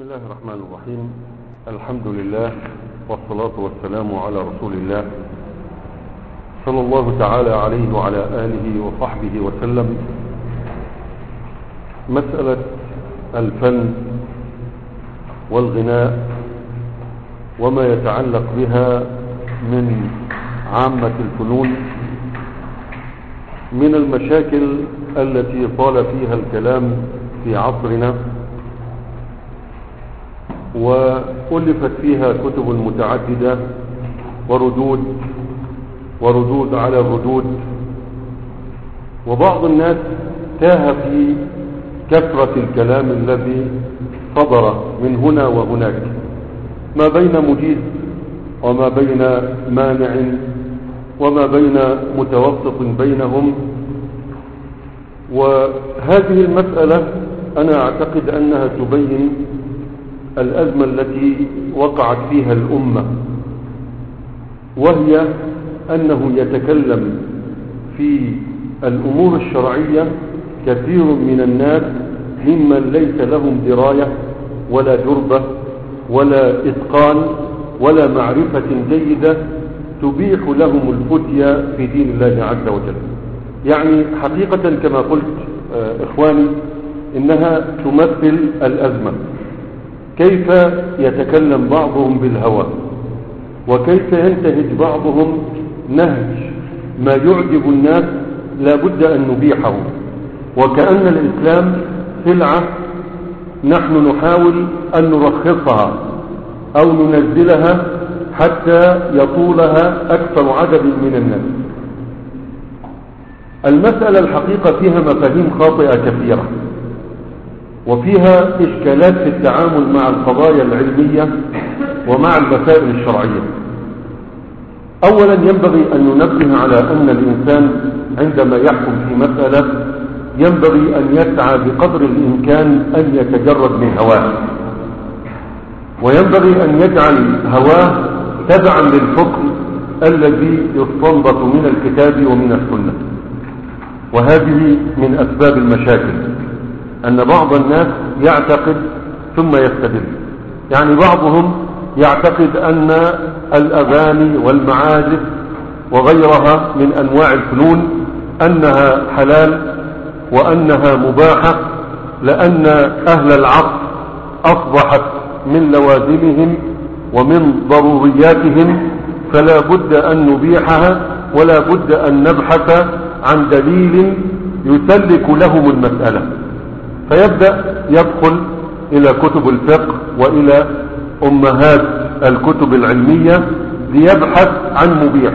الله الرحمن الرحيم. الحمد لله والصلاة والسلام على رسول الله صلى الله تعالى عليه وعلى آله وصحبه وسلم. مسألة الفن والغناء وما يتعلق بها من عامة الفنون من المشاكل التي طال فيها الكلام في عصرنا، وألفت فيها كتب متعددة وردود على الردود، وبعض الناس تاه في كثرة الكلام الذي صدر من هنا وهناك، ما بين مجيز وما بين مانع وما بين متوسط بينهم. وهذه المسألة أنا أعتقد أنها تبين الأزمة التي وقعت فيها الأمة، وهي أنه يتكلم في الأمور الشرعية كثير من الناس ممن ليس لهم دراية ولا جربة ولا إتقان ولا معرفة جيدة تبيح لهم الفتية في دين الله عز وجل. يعني حقيقة كما قلت إخواني إنها تمثل الأزمة، كيف يتكلم بعضهم بالهوى، وكيف ينتهج بعضهم نهج ما يعجب الناس لا بد أن نبيحه، وكأن الإسلام سلعة نحن نحاول أن نرخصها أو ننزلها حتى يطولها أكثر عدد من الناس. المسألة الحقيقة فيها مفاهيم خاطئة كثيرة، وفيها إشكالات في التعامل مع القضايا العلمية ومع المسائل الشرعية. أولا ينبغي أن ننبه على أن الإنسان عندما يحكم في مسألة ينبغي أن يسعى بقدر الإمكان أن يتجرد من هواه، وينبغي أن يجعل هواه تبعا للحكم الذي يستنبط من الكتاب ومن السنة. وهذه من أسباب المشاكل، أن بعض الناس يعتقد ثم يستدل. يعني بعضهم يعتقد أن الأغاني والمعازف وغيرها من أنواع الفنون أنها حلال وأنها مباحة، لأن أهل العصر أصبحت من لوازمهم ومن ضرورياتهم، فلا بد أن نبيحها ولا بد أن نبحث عن دليل يسلك لهم المسألة. فيبدأ يدخل إلى كتب الفقه وإلى أمهات الكتب العلمية ليبحث عن مبيح،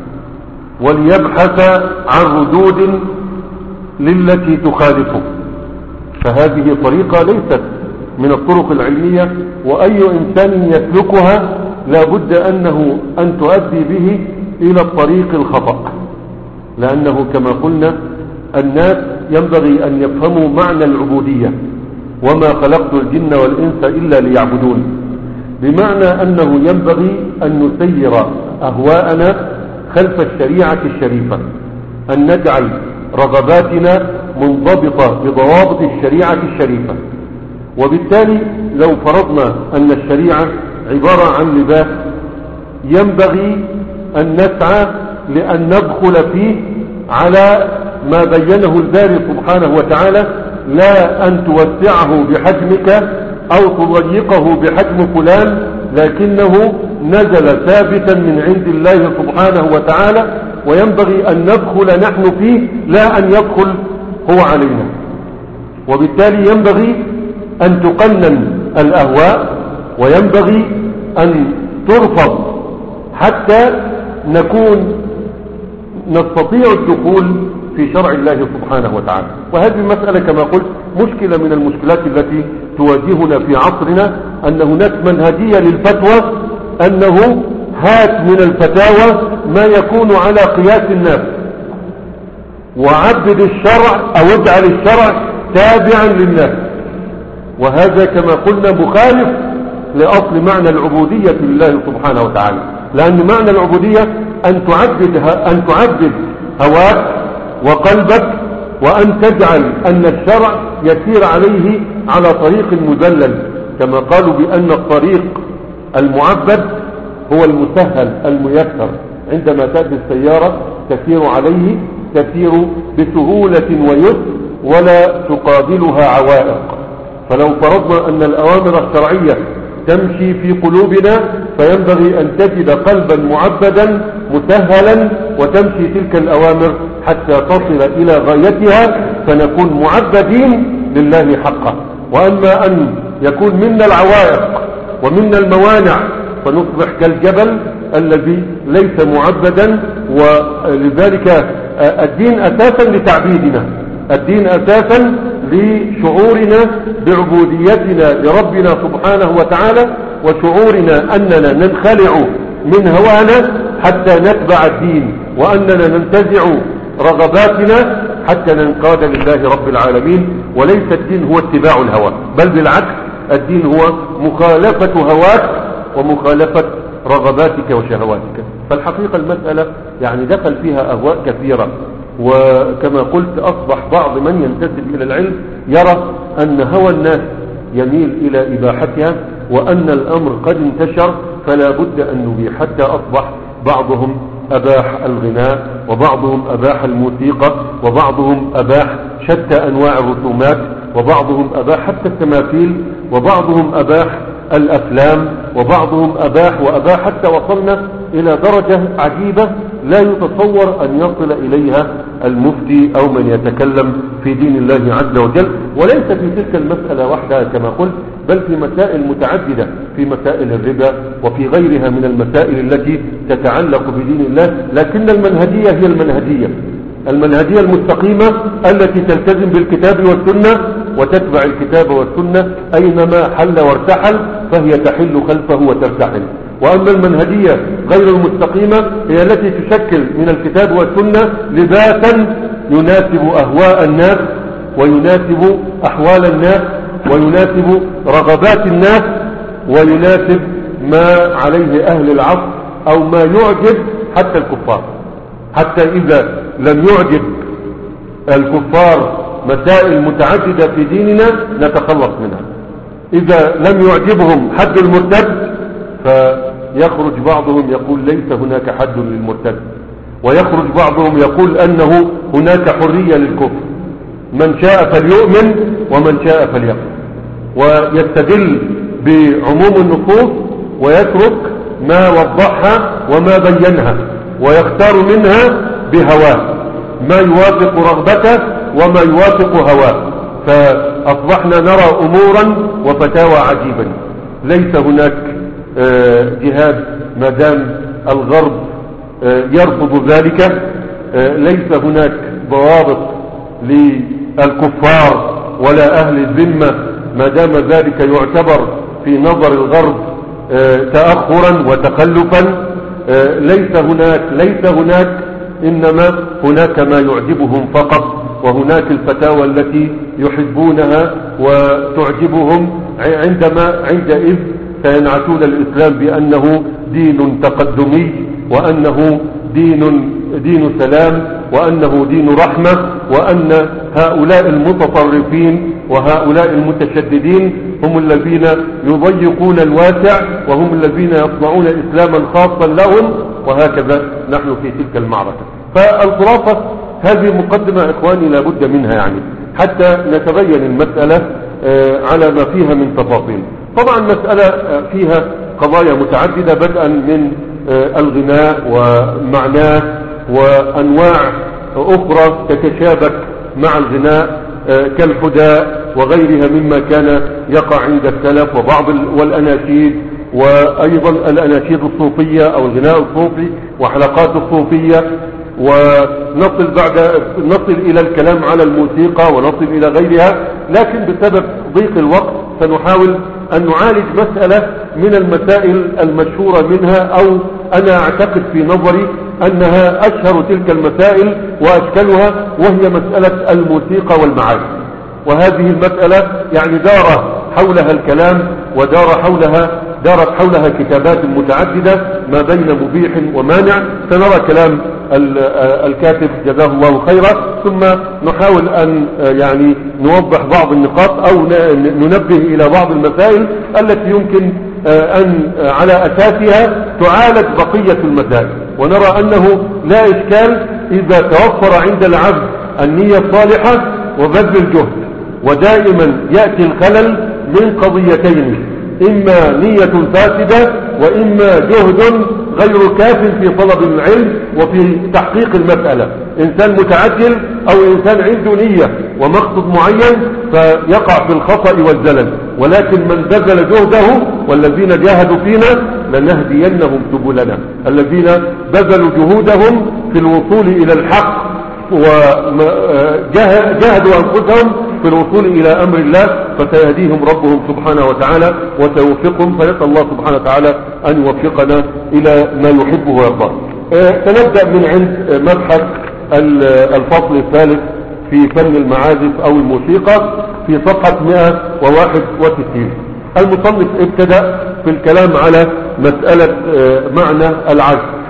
وليبحث عن ردود للتي تخالفه. فهذه طريقة ليست من الطرق العلمية، وأي إنسان يسلكها لا بد أن تؤدي به إلى الطريق الخطأ، لأنه كما قلنا الناس ينبغي أن يفهموا معنى العبودية، وما خلقت الجن والإنس إلا ليعبدون، بمعنى أنه ينبغي أن نسير أهواءنا خلف الشريعة الشريفة، أن نجعل رغباتنا منضبطة بضوابط الشريعة الشريفة. وبالتالي لو فرضنا أن الشريعة عبارة عن لباس، ينبغي أن نسعى لأن ندخل فيه على ما بينه الباري سبحانه وتعالى، لا أن توسعه بحجمك أو تضيقه بحجم فلان، لكنه نزل ثابتا من عند الله سبحانه وتعالى، وينبغي أن ندخل نحن فيه لا أن يدخل هو علينا. وبالتالي ينبغي أن تقنن الأهواء، وينبغي أن ترفض حتى نستطيع الدخول في شرع الله سبحانه وتعالى. وهذه المسألة كما قلت مشكلة من المشكلات التي تواجهنا في عصرنا، أن هناك منهجية للفتوى، أنه هات من الفتاوى ما يكون على قياس الناس، وعبد الشرع أو اجعل الشرع تابعا للناس. وهذا كما قلنا مخالف لأصل معنى العبودية لله سبحانه وتعالى، لأن معنى العبودية أن تعبد هواك وقلبك، وأن تجعل أن الشرع يسير عليه على طريق مذلل، كما قالوا بأن الطريق المعبد هو المسهل الميسر، عندما تأتي السيارة تسير عليه تسير بسهولة ويسر ولا تقابلها عوائق. فلو فرضنا أن الأوامر الشرعية تمشي في قلوبنا فينبغي أن تجد قلبا معبدا مسهلا وتمشي تلك الأوامر حتى تصل إلى غايتها فنكون معبدين لله حقا. وأما أن يكون منا العوائق ومنا الموانع فنصبح كالجبل الذي ليس معبدا. ولذلك الدين أساسا لتعبيدنا، الدين أساسا لشعورنا بعبوديتنا لربنا سبحانه وتعالى، وشعورنا أننا ننخلع من هوانا حتى نتبع الدين، وأننا ننتزع رغباتنا حتى ننقاد لله رب العالمين. وليس الدين هو اتباع الهوى، بل بالعكس الدين هو مخالفة هواك ومخالفة رغباتك وشهواتك. فالحقيقة المسألة يعني دخل فيها أهواء كثيرة، وكما قلت أصبح بعض من ينتسب إلى العلم يرى أن هوى الناس يميل إلى إباحتها، وأن الأمر قد انتشر فلا بد أن نبيح، حتى أصبح بعضهم أباح الغناء، وبعضهم أباح الموسيقى، وبعضهم أباح شتى أنواع الرسومات، وبعضهم أباح حتى التماثيل، وبعضهم أباح الأفلام، وبعضهم أباح حتى وصلنا إلى درجة عجيبة لا يتصور أن يصل إليها المفتي أو من يتكلم في دين الله عز وجل. وليس في تلك المسألة وحدها كما قلت، بل في مسائل متعددة، في مسائل الربا وفي غيرها من المسائل التي تتعلق بدين الله. لكن المنهجية هي المنهجية المستقيمة التي تلتزم بالكتاب والسنة وتتبع الكتاب والسنة أينما حل وارتحل فهي تحل خلفه وترتحل. وأما المنهجية غير المستقيمة هي التي تشكل من الكتاب والسنة لباسا يناسب أهواء الناس ويناسب أحوال الناس ويناسب رغبات الناس ويناسب ما عليه أهل العصر أو ما يعجب حتى الكفار. حتى إذا لم يعجب الكفار مسائل متعددة في ديننا نتخلص منها. إذا لم يعجبهم حد المرتد فيخرج بعضهم يقول ليس هناك حد للمرتد، ويخرج بعضهم يقول أنه هناك حرية للكفر، من شاء فليؤمن ومن شاء فليكفر، ويستدل بعموم النصوص ويترك ما وضحها وما بينها ويختار منها بهواه ما يوافق رغبته وما يوافق هواه. فأصبحنا نرى أمورا وفتاوى عجيبا. ليس هناك جهاد ما دام الغرب يرفض ذلك، ليس هناك ضوابط للكفار ولا أهل الذمة ما دام ذلك يعتبر في نظر الغرب تأخرا وتخلفا. ليس هناك إنما هناك ما يعجبهم فقط، وهناك الفتاوى التي يحبونها وتعجبهم عندئذ سينعتون الإسلام بأنه دين تقدمي، وأنه دين سلام، وأنه دين رحمة، وأن هؤلاء المتطرفين وهؤلاء المتشددين هم الذين يضيقون الواسع وهم الذين يصنعون إسلاما خاصا لهم. وهكذا نحن في تلك المعركة. فالخلاصة هذه مقدمة إخواني لا بد منها يعني حتى نتبين المسألة على ما فيها من تفاصيل. طبعا مسألة فيها قضايا متعددة بدءا من الغناء ومعناه وأنواع أخرى تتشابك مع الغناء كالحداء وغيرها مما كان يقع عند السلف والأناشيد، وأيضا الأناشيد الصوفية أو الغناء الصوفي وحلقات الصوفية. نصل إلى الكلام على الموسيقى ونصل إلى غيرها، لكن بسبب ضيق الوقت سنحاول أن نعالج مسألة من المسائل المشهورة منها، أو أنا أعتقد في نظري أنها أشهر تلك المسائل وأشكلها، وهي مسألة الموسيقى والمعازف. وهذه المسألة يعني دار حولها الكلام دارت حولها كتابات متعددة ما بين مبيح ومانع. سنرى كلام الكاتب جزاه الله خيرا، ثم نحاول أن يعني نوضح بعض النقاط أو ننبه إلى بعض المسائل التي يمكن أن على أساسها تعالج بقية المسائل. ونرى أنه لا إشكال إذا توفر عند العبد النية الصالحة وبذل الجهد، ودائما يأتي الخلل من قضيتين: إما نية فاسدة، وإما جهد غير كاف في طلب العلم وفي تحقيق المسألة. إنسان متعجل أو إنسان عنده نية ومقصد معين فيقع في الخطأ والزلل، ولكن من بذل جهده والذين جاهدوا فينا لنهدينهم سبلنا، الذين بذلوا جهودهم في الوصول إلى الحق وجاهدوا أنفسهم في الوصول إلى أمر الله فسيهديهم ربهم سبحانه وتعالى وسيوفقهم، فنسأل الله سبحانه وتعالى أن يوفقنا إلى ما يحبه ويرضاه. سنبدأ من عند مبحث الفصل الثالث في فن المعازف أو الموسيقى في صفحة 161. المصنف ابتدأ في الكلام على مسألة معنى العزف،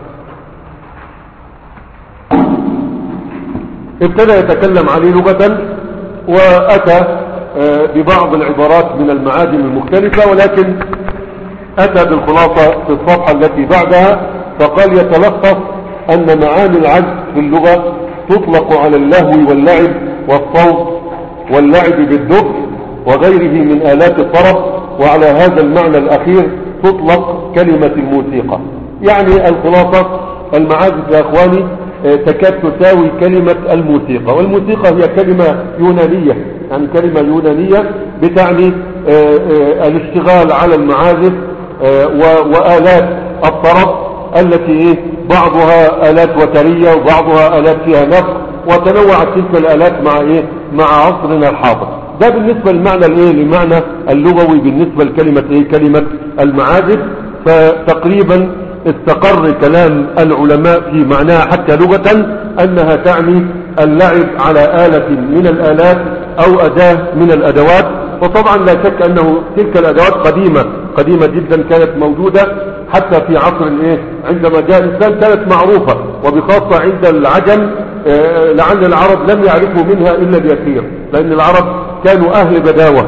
ابتدى يتكلم عليه لغة، وأتى ببعض العبارات من المعاجم المختلفة، ولكن أتى بالخلاصة في الصفحة التي بعدها فقال: يتلخص أن معاني العزف في اللغة تطلق على اللهو واللعب والصوت واللعب بالدف وغيره من آلات الطرب، وعلى هذا المعنى الأخير تطلق كلمة الموسيقى. يعني الخلاصة المعازف يا أخواني تكاد تساوي كلمة الموسيقى، والموسيقى هي كلمة يونانية، يعني كلمة يونانية بتعني الاشتغال على المعازف وآلات الطرب التي بعضها آلات وترية وبعضها آلات فيها نفخ، وتنوعت تلك الآلات مع عصرنا الحاضر. ده بالنسبة للمعنى للمعنى اللغوي بالنسبة لكلمة كلمة المعازف. فتقريبا استقر كلام العلماء في معناها حتى لغة أنها تعني اللعب على آلة من الآلات أو أداة من الأدوات. وطبعا لا شك أنه تلك الأدوات قديمة جدا، كانت موجودة حتى في عصر عندما جاء الإسلام كانت معروفة، وبخاصة عند العجم لعل العرب لم يعرفوا منها إلا اليسير، لأن العرب كانوا أهل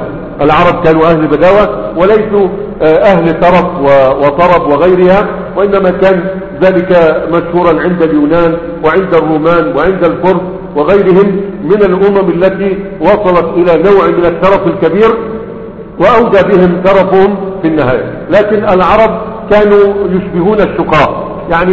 بداوة وليسوا أهل ترف وطرب وغيرها، وإنما كان ذلك مشهورا عند اليونان وعند الرومان وعند الفرس وغيرهم من الأمم التي وصلت إلى نوع من الترف الكبير وأودى بهم ترفهم في النهاية. لكن العرب كانوا يشبهون الشقاء، يعني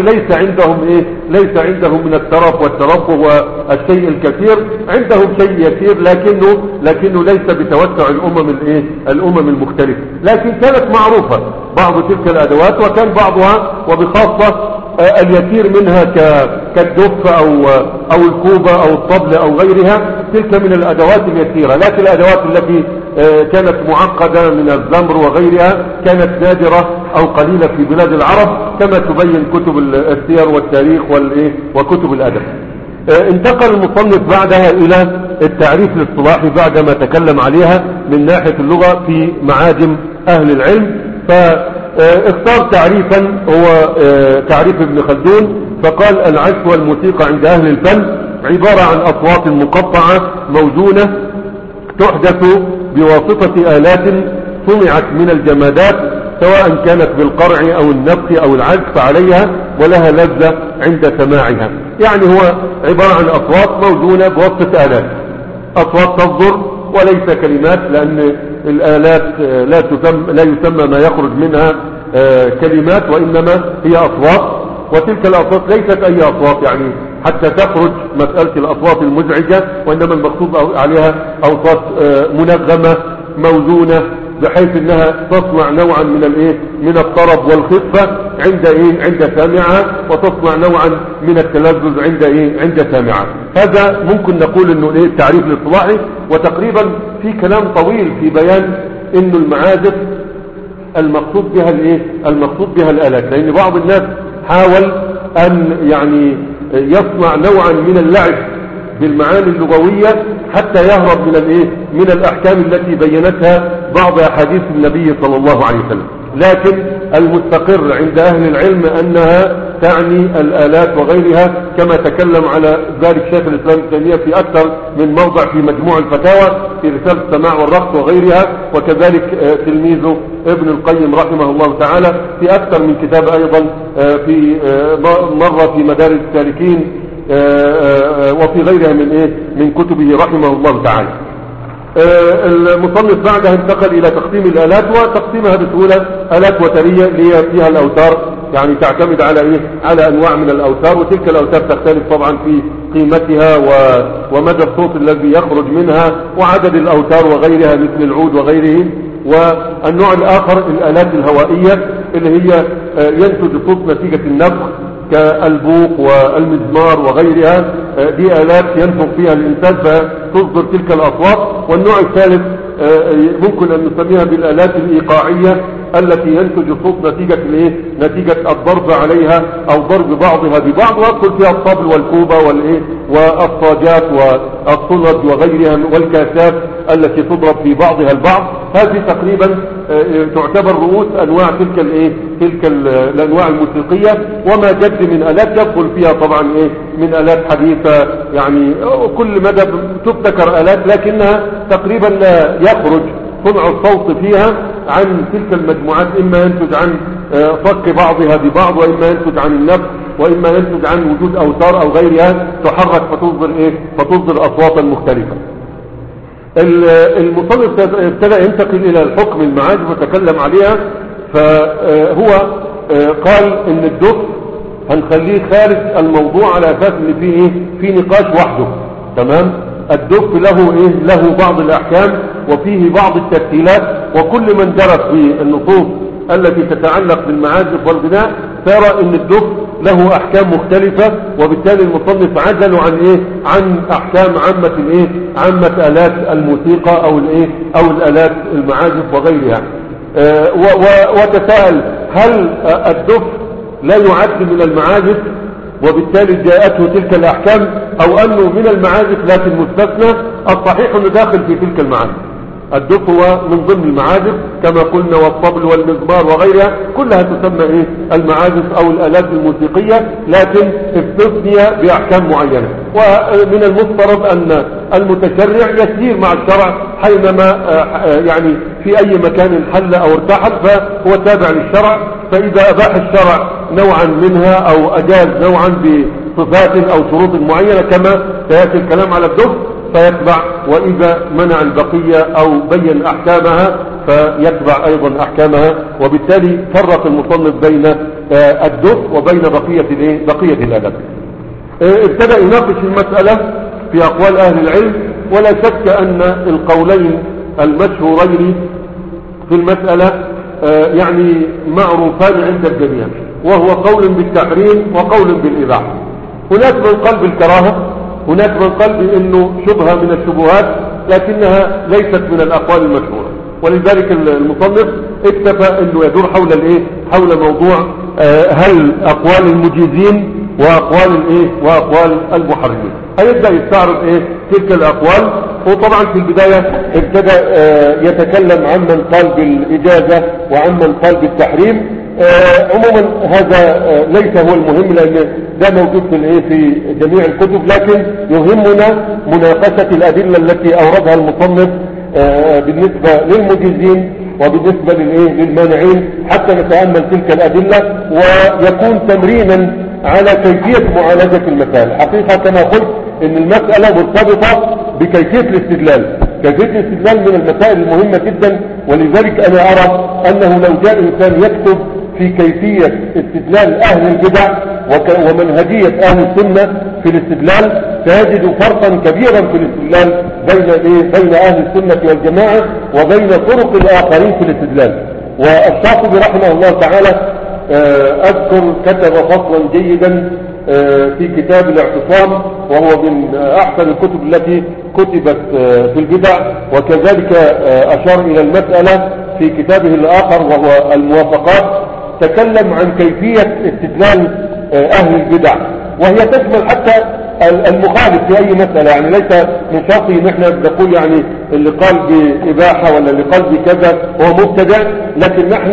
ليس عندهم من الترف والترفه والشيء الكثير، عندهم شيء يسير لكنه ليس بتوسع الأمم المختلفة. لكن كانت معروفة بعض تلك الأدوات، وكان بعضها وبخاصة اليسير منها كالدف أو الكوبة أو الطبل أو غيرها، تلك من الأدوات اليسيرة. لكن الأدوات التي كانت معقدة من الزمر وغيرها كانت نادرة أو قليلة في بلاد العرب، كما تبين كتب السير والتاريخ وكتب الأدب. انتقل المصنف بعدها إلى التعريف الاصطلاحي بعدما تكلم عليها من ناحية اللغة في معاجم أهل العلم، فاختار تعريفا هو تعريف ابن خلدون، فقال: العزف والموسيقى عند أهل الفن عبارة عن أصوات مقطعة موزونة تحدث بواسطة آلات صنعت من الجمادات، سواء كانت بالقرع أو النفخ أو العزف عليها، ولها لذة عند سماعها. يعني هو عبارة عن أصوات موزونة بواسطة آلات، أصوات تصدر وليس كلمات، لأن الآلات لا يسمى ما يخرج منها كلمات، وإنما هي أصوات. وتلك الأصوات ليست أي أصوات يعني حتى تخرج مسألة الأصوات المزعجة، وإنما المقصود عليها أصوات منغمة موزونة، بحيث انها تصنع نوعا من الطرب والخفة عند سامعها، وتصنع نوعا من التلذذ عند سامعها. هذا ممكن نقول انه التعريف الاصطلاحي. وتقريبا في كلام طويل في بيان انه المعازف المقصود بها الآلات، لان بعض الناس حاول ان يعني يصنع نوعا من اللعب بالمعاني اللغوية حتى يهرب من الأحكام التي بينتها بعض أحاديث النبي صلى الله عليه وسلم. لكن المستقر عند أهل العلم أنها تعني الآلات وغيرها، كما تكلم على ذلك شيخ الإسلام ابن تيمية في أكثر من موضع في مجموع الفتاوى في رسالة السماع والرقص وغيرها، وكذلك تلميذه ابن القيم رحمه الله تعالى في أكثر من كتاب أيضا، في مرة في مدارج السالكين وفي غيرها من كتبه رحمه الله تعالى. المصنف بعدها انتقل إلى تقسيم الآلات، وتقسيمها بسهولة آلات وترية اللي هي فيها الأوتار، يعني تعتمد على أنواع من الأوتار، وتلك الأوتار تختلف طبعا في قيمتها ومدى الصوت الذي يخرج منها وعدد الأوتار وغيرها مثل العود وغيره. والنوع الآخر الآلات الهوائية اللي هي ينتج صوت نتيجة النفخ كالبوق والمزمار وغيرها، دي آلات ينفخ فيها الإنسان فتصدر تلك الأصوات. والنوع الثالث ممكن أن نسميها بالآلات الإيقاعية التي ينتج الصوت نتيجة الضرب عليها أو ضرب بعضها ببعض، ويدخل فيها الطبل والكوبة والصاجات والصنج وغيرها والكاسات التي تضرب في بعضها البعض. هذه تقريبا تعتبر رؤوس أنواع تلك الأنواع الموسيقية، وما جد من آلات يدخل فيها طبعا من آلات حديثة، يعني كل مدى تبتكر آلات، لكنها تقريبا لا يخرج صنع الصوت فيها عن تلك المجموعات، إما ينتج عن صك بعضها ببعض، وإما ينتج عن النفس، وإما ينتج عن وجود أوتار أو غيرها تحرك فتصدر أصواتا مختلفة. المصنف ابتدأ ينتقل إلى الحكم المعازف وتكلم عليها، فهو قال إن الدف هنخليه خارج الموضوع على أساس إن في نقاش وحده. تمام. الدف له بعض الأحكام وفيه بعض التسهيلات، وكل من درس في النصوص التي تتعلق بالمعازف والغناء ترى ان الدف له احكام مختلفة، وبالتالي المصنف عزل عن احكام عامة آلات الموسيقى او الآلات المعازف وغيرها. وتساءل هل الدف لا يعد من المعازف وبالتالي جاءته تلك الأحكام، أو أنه من المعازف لكن مستثنى؟ الصحيح أنه داخل في تلك المعازف. الدف هو من ضمن المعازف كما قلنا، والطبل والمزمار وغيرها كلها تسمى المعازف أو الآلات الموسيقية، لكن استثني بأحكام معينة. ومن المفترض أن المتشرع يسير مع الشرع حينما يعني في أي مكان حل أو ارتحل فهو تابع للشرع، فإذا أباح الشرع نوعا منها أو أجاز نوعا بصفات أو شروط معينة كما سيأتي الكلام على الدف فيتبع، وإذا منع البقية أو بين أحكامها فيتبع أيضا أحكامها. وبالتالي فرق المصنف بين الدف وبين بقية الأدب. ابتدأ يناقش المسألة في أقوال أهل العلم، ولا شك أن القولين المشهورين في المسألة يعني معروفان عند الجميع، وهو قول بالتحريم وقول بالإباحة. هناك من قال بالكراهة، هناك من قال بأنه شبهة من الشبهات لكنها ليست من الأقوال المشهورة، ولذلك المصنف اكتفى أنه يدور حول موضوع هل أقوال المجيزين وأقوال المحرمين. هيبدأ يستعرض تلك الأقوال. وطبعا في البداية ابتدى يتكلم عن من قال بالإجازة وعن من قال بالتحريم. عموما هذا ليس هو المهم، لأن ده موجود في جميع الكتب، لكن يهمنا مناقشة الأدلة التي أوردها المصنف بالنسبة للمجيزين وبالنسبة للمانعين، حتى نتأمل تلك الأدلة ويكون تمرينا على كيفية معالجة المسائل. حقيقة كما قلت ان المسألة مرتبطة بكيفية الاستدلال. كيفية الاستدلال من المسائل المهمة جدا، ولذلك انا ارى انه لو جاء انسان يكتب في كيفية استدلال اهل البدع ومنهجية اهل السنة في الاستدلال سيجد فرقا كبيرا في الاستدلال بين اهل السنة والجماعة وبين طرق الاخرين في الاستدلال. والشاطبي رحمه الله تعالى اذكر كتب فصلا جيدا في كتاب الاعتصام، وهو من احسن الكتب التي كتبت في البدع، وكذلك اشار الى المسألة في كتابه الاخر وهو الموافقات، تكلم عن كيفية استدلال اهل البدع، وهي تشمل حتى المخالف في اي مسألة. يعني ليس من شرطه ان احنا نقول يعني اللي قال بإباحة ولا اللي قال بكذا هو مبتدع، لكن نحن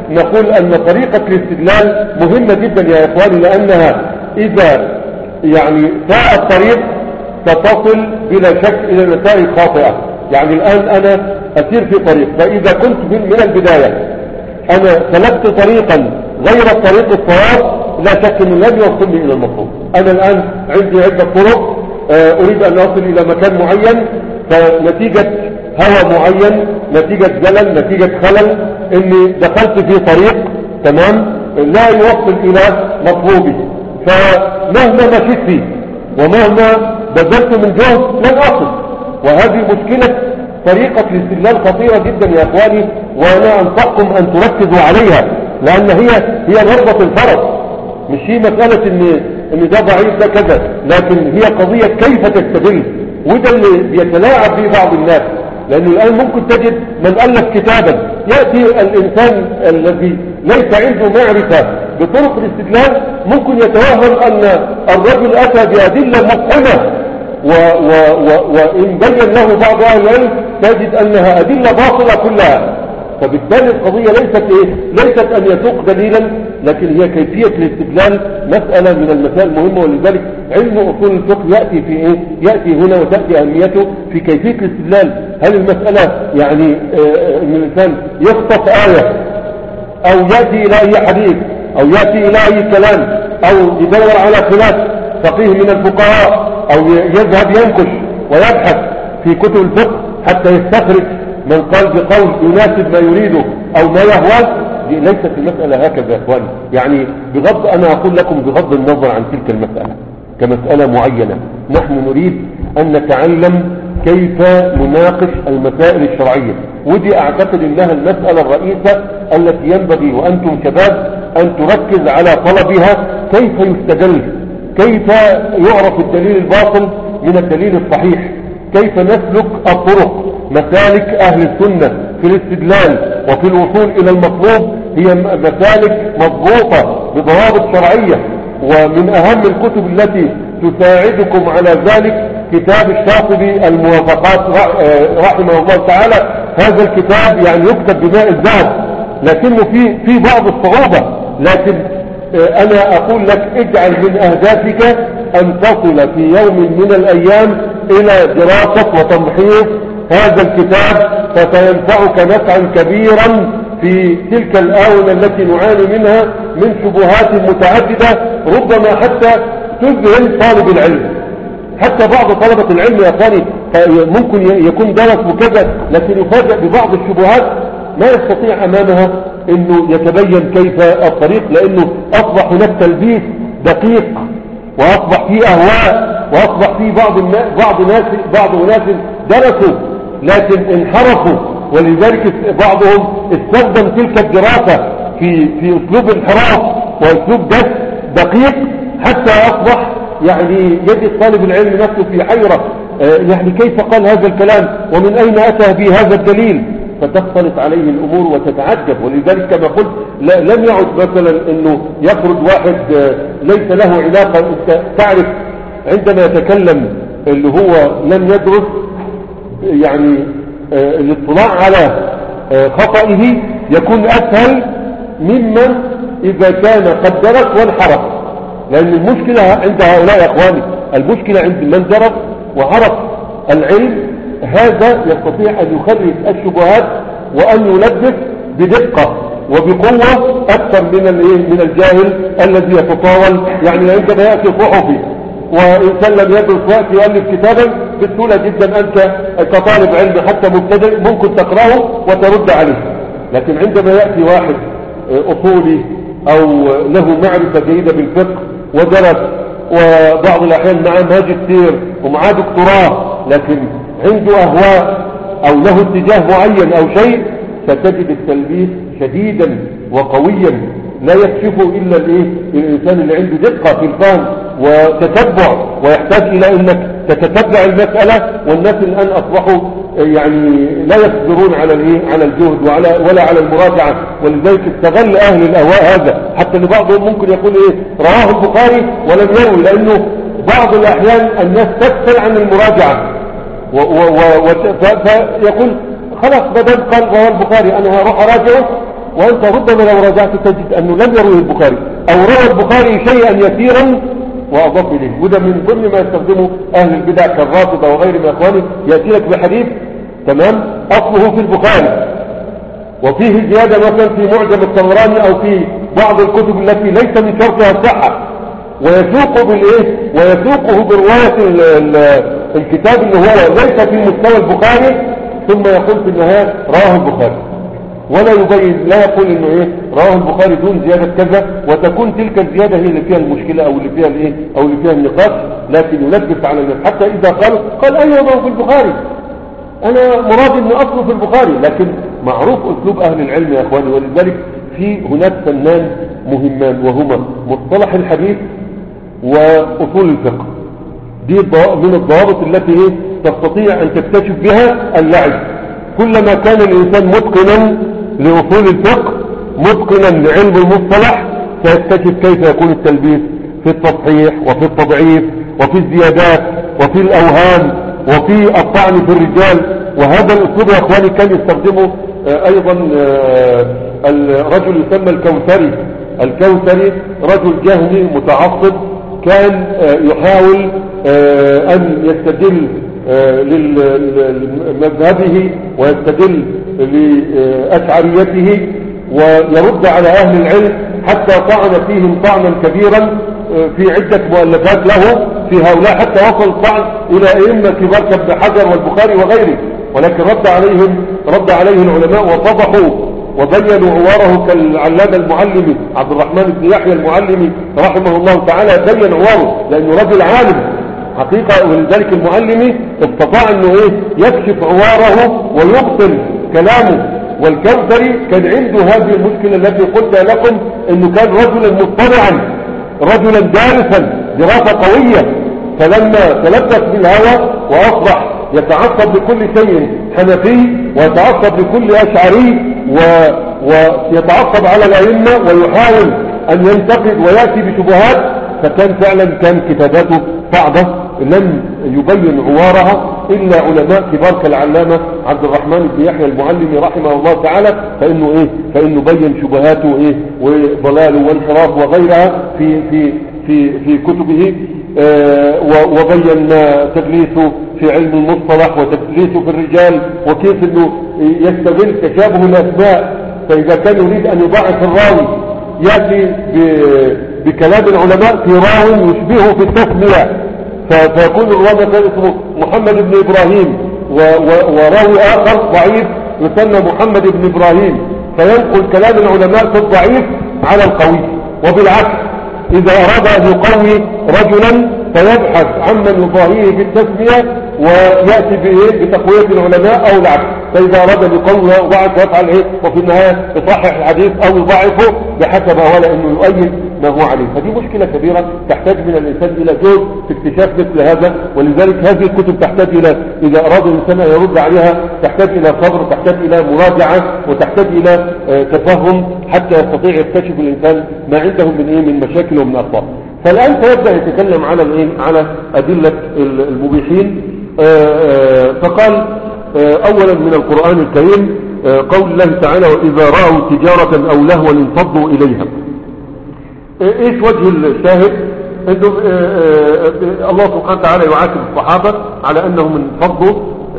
نقول أن طريقة الاستدلال مهمة جدا يا إخواني، لأنها إذا يعني ساء الطريق ستصل بلا شك إلى نتائج خاطئة. يعني الآن أنا أسير في طريق، فإذا كنت من البداية أنا سلكت طريقا غير الطريق الصواب لا شك أنه لن يوصلني إلى المطلوب. أنا الآن عندي عدة طرق، أريد أن أصل إلى مكان معين، فنتيجة هوى معين، نتيجة زلل، نتيجة خلل، إني دخلت في طريق تمام لا يوصل إلى مطلوبي، فمهما مشيت فيه ومهما بذلت من جهد لن أصل. وهذه مشكلة طريقة الاستدلال خطيرة جدا يا أخواني، وأنا أنصحكم أن تركزوا عليها، لأن هي رغبة الفرد، مش هي مسألة إن ده ضعيف ده كذا، لكن هي قضية كيف تستدل. وده اللي بيتلاعب به بعض الناس، لأنه الآن ممكن تجد من ألف كتابا، يأتي الإنسان الذي ليس عنده معرفة بطرق الاستدلال ممكن يتوهم أن الرجل أتى بأدلة مفهمة، وإن بين له بعض أهل العلم تجد أنها أدلة باطلة كلها. فبالتالي القضية ليست أن يسوق دليلا، لكن هي كيفية الاستدلال مسألة من المسائل المهمة. ولذلك علم أصول الفقه يأتي في يأتي هنا وتأتي أهميته في كيفية الاستدلال. هل المسألة يعني أن الإنسان يخطف آية أو يأتي إلى أي حديث أو يأتي إلى أي كلام أو يدور على خلاف فقيه من الفقهاء أو يذهب ينكش ويبحث في كتب الفقه حتى يستخرج من قال بقول يناسب ما يريده أو ما يهواه؟ ليست المسألة هكذا يا إخواني. يعني أنا أقول لكم بغض النظر عن تلك المسألة كمسألة معينة، نحن نريد أن نتعلم كيف نناقش المسائل الشرعية، ودي أعتقد أنها المسألة الرئيسة التي ينبغي وأنتم شباب أن تركز على طلبها. كيف يستدل، كيف يعرف الدليل الباطل من الدليل الصحيح، كيف نسلك الطرق مسالك أهل السنة في الاستدلال وفي الوصول إلى المطلوب. هي مسالك مضبوطة بضوابط شرعية، ومن أهم الكتب التي تساعدكم على ذلك كتاب الشاطبي الموافقات رحمه الله تعالى. هذا الكتاب يعني يكتب بماء الذهب، لكنه في بعض الصعوبة، لكن أنا أقول لك اجعل من أهدافك أن تصل في يوم من الأيام إلى دراسة وتمحيص هذا الكتاب، فسينفعك نفعا كبيرا في تلك الآونة التي نعاني منها من شبهات متعددة ربما حتى تذهل طالب العلم. حتى بعض طلبة العلم يا أخواني ممكن يكون درس وكذا، لكن يفاجأ ببعض الشبهات ما يستطيع أمامها أنه يتبين كيف الطريق، لأنه أصبح هناك تلبيس دقيق، وأصبح فيه أهواء، وأصبح فيه بعض ناس درسوا لكن انحرفوا، ولذلك بعضهم استخدم تلك الدراسة في أسلوب انحراف وأسلوب دقيق، حتى أصبح يعني يجد طالب العلم نفسه في حيرة، يعني كيف قال هذا الكلام ومن أين أتى بهذا الدليل، فتختلط عليه الأمور وتتعجب. ولذلك كما قلت لم يعد مثلا أنه يخرج واحد ليس له علاقة. أنت تعرف عندما يتكلم اللي هو لم يدرس يعني الاطلاع على خطئه يكون أسهل ممن إذا كان قد درس وانحرف، لأن المشكلة عند هؤلاء يا أخواني، المشكلة عند من درس وعرف العلم، هذا يستطيع أن يخرج الشبهات وأن يلبس بدقة وبقوة أكثر من الجاهل الذي يتطاول. يعني عندما يأتي صحفي وإنسان لم يدرس وقت يؤلف كتابا بسهولة جدا أنت كطالب علم حتى مبتدئ ممكن تقرأه وترد عليه، لكن عندما يأتي واحد أصولي أو له معرفة جيدة بالفقه ودرس وبعض الأحيان معه ماجستير ومعه دكتوراه، لكن عنده أهواء أو له اتجاه معين أو شيء، ستجد التلبيس شديدا وقويا لا يكشفه إلا الإنسان اللي عنده دقة في الفهم وتتبع، ويحتاج إلى أنك تتتبع المسألة. والناس الآن أصبحوا يعني لا يصبرون على الجهد ولا على المراجعة، ولذلك استغل أهل الأهواء هذا، حتى ان بعضهم ممكن يقول رواه البخاري ولم يروي، لأنه بعض الأحيان الناس تكسل عن المراجعة فيقول خلاص بدل قال رواه البخاري أنا هروح أراجعه وأنت ربما لو راجعت تجد أنه لم يروه البخاري أو روى البخاري شيئا يسيرا وأضاف إليه. وده من ضمن ما يستخدمه أهل البدع كالرافضة وغير من إخوانه، يأتي لك بحديث تمام أصله في البخاري وفيه زيادة مثلا في معجم الطبراني أو في بعض الكتب التي ليس من شرطها الصحة، ويسوقه برواية الكتاب اللي هو ليس في مستوى البخاري، ثم يقول في النهاية رواه البخاري، ولا يبين، لا يقول انه رواه البخاري دون زيادة كذا، وتكون تلك الزيادة هي اللي فيها المشكلة او اللي فيها او اللي فيها النقاش، لكن يلبس على الناس حتى اذا قال ايوه ما هو في البخاري، انا مراد ان اصله في البخاري، لكن معروف اسلوب اهل العلم يا اخواني. ولذلك في هناك فنان مهمان وهما مصطلح الحديث واصول الفقه. دي من الضوابط التي تستطيع ان تكتشف بها اللعب. كلما كان الانسان متقنا لاصول الفقه متقنا لعلم المصطلح سيكتشف كيف يكون التلبيس في التصحيح وفي التضعيف وفي الزيادات وفي الاوهام وفي الطعن في الرجال. وهذا الاسلوب يا اخواني كان يستخدمه ايضا الرجل يسمى الكوثري، رجل جهمي متعصب، كان يحاول ان يستدل لمذهبه ويستدل لأشعريته ويرد على اهل العلم، حتى طعن فيهم طعنا كبيرا في عدة مؤلفات له في هؤلاء، حتى وصل الطعن الى ائمة كبار كابن حجر والبخاري وغيره. ولكن رد عليه العلماء وفضحوا وبينوا عواره كالعلامة المعلمي عبد الرحمن بن يحيى المعلمي رحمه الله تعالى، بين عواره لانه رجل عالم حقيقة. ولذلك المعلمي استطاع انه يكشف عواره ويبطل كلامه. والكوثري كان عنده هذه المشكلة التي قلت لكم، انه كان رجلا مطلعا، رجلا دارسا دراسة قوية، فلما تلبس بالهوى واصبح يتعصب لكل شيء حنفي ويتعصب لكل اشعري ويتعصب على الائمة ويحاول ان ينتقد ويأتي بشبهات، فكان فعلا كتاباته صعبة لم يبين عوارها إلا علماء كبار كالعلامة عبد الرحمن بن يحيى المعلمي رحمه الله تعالى، فإنه بين شبهاته وضلاله وانحراف وغيرها في كتبه، وبين تدليسه في علم المصطلح وتدليسه في الرجال، وكيف انه يستغل تشابه الاسماء. فاذا كان يريد ان يضاعف الراوي يأتي بكلام العلماء في راوي يشبهه في التسمية، فيكون الراوي مثلا اسمه محمد بن إبراهيم وراوي آخر ضعيف يسمى محمد بن إبراهيم، فينقل كلام العلماء في الضعيف على القوي. وبالعكس إذا أراد أن يقوي رجلا فيبحث عمن يضاهيه في التسمية ويأتي بتقوية العلماء أو العكس. فإذا أراد أن يقوي وضعف ويفعل وفي النهاية يصحح الحديث أو يضعفه بحسب أولا أنه يؤيد ما هو عليه. فدي مشكلة كبيرة تحتاج من الإنسان إلى جهد في اكتشاف مثل هذا. ولذلك هذه الكتب تحتاج إلى، إذا أراد الإنسان أن يرد عليها، تحتاج إلى صبر، تحتاج إلى مراجعة، وتحتاج إلى تفهم حتى يستطيع يكتشف الإنسان ما عنده من مشاكل ومن أخطاء. فالآن سيبدأ يتكلم على أدلة المبيحين. فقال أولا من القرآن الكريم قول الله تعالى: وإذا رأوا تجارة أو لهوا انفضوا إليها. إيش وجه الشاهد؟ إنه الله سبحانه وتعالى يعاتب الصحابة على أنهم انفضوا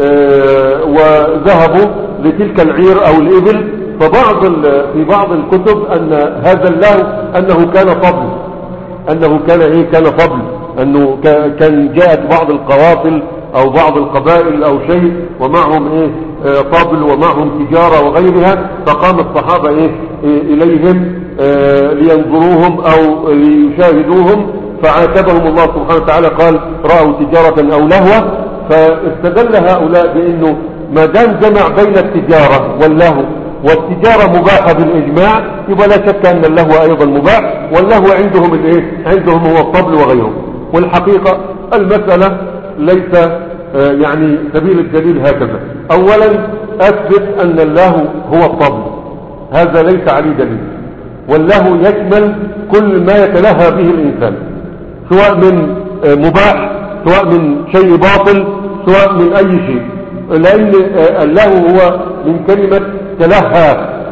وذهبوا لتلك العير أو الإبل. في بعض الكتب أن هذا اللهو أنه كان فضل، كان فضل، أنه كان جاءت بعض القوافل أو بعض القبائل أو شيء ومعهم طبل ومعهم تجارة وغيرها، فقام الصحابة إليهم لينظروهم أو ليشاهدوهم، فعاتبهم الله سبحانه وتعالى قال: رأوا تجارة أو لهوة. فاستدل هؤلاء بأنه ما دام جمع بين التجارة واللهو، والتجارة مباحة بالإجماع، يبقى لا شك أن اللهو أيضا مباح، واللهو عندهم هو الطبل وغيره. والحقيقة المسألة ليس يعني سبيل الدليل هكذا. أولا أثبت أن اللهو هو الطبل، هذا ليس عليه دليل. واللهو يشمل كل ما يتلهى به الإنسان، سواء من مباح، سواء من شيء باطل، سواء من أي شيء، لأن اللهو هو من كلمة تلهى،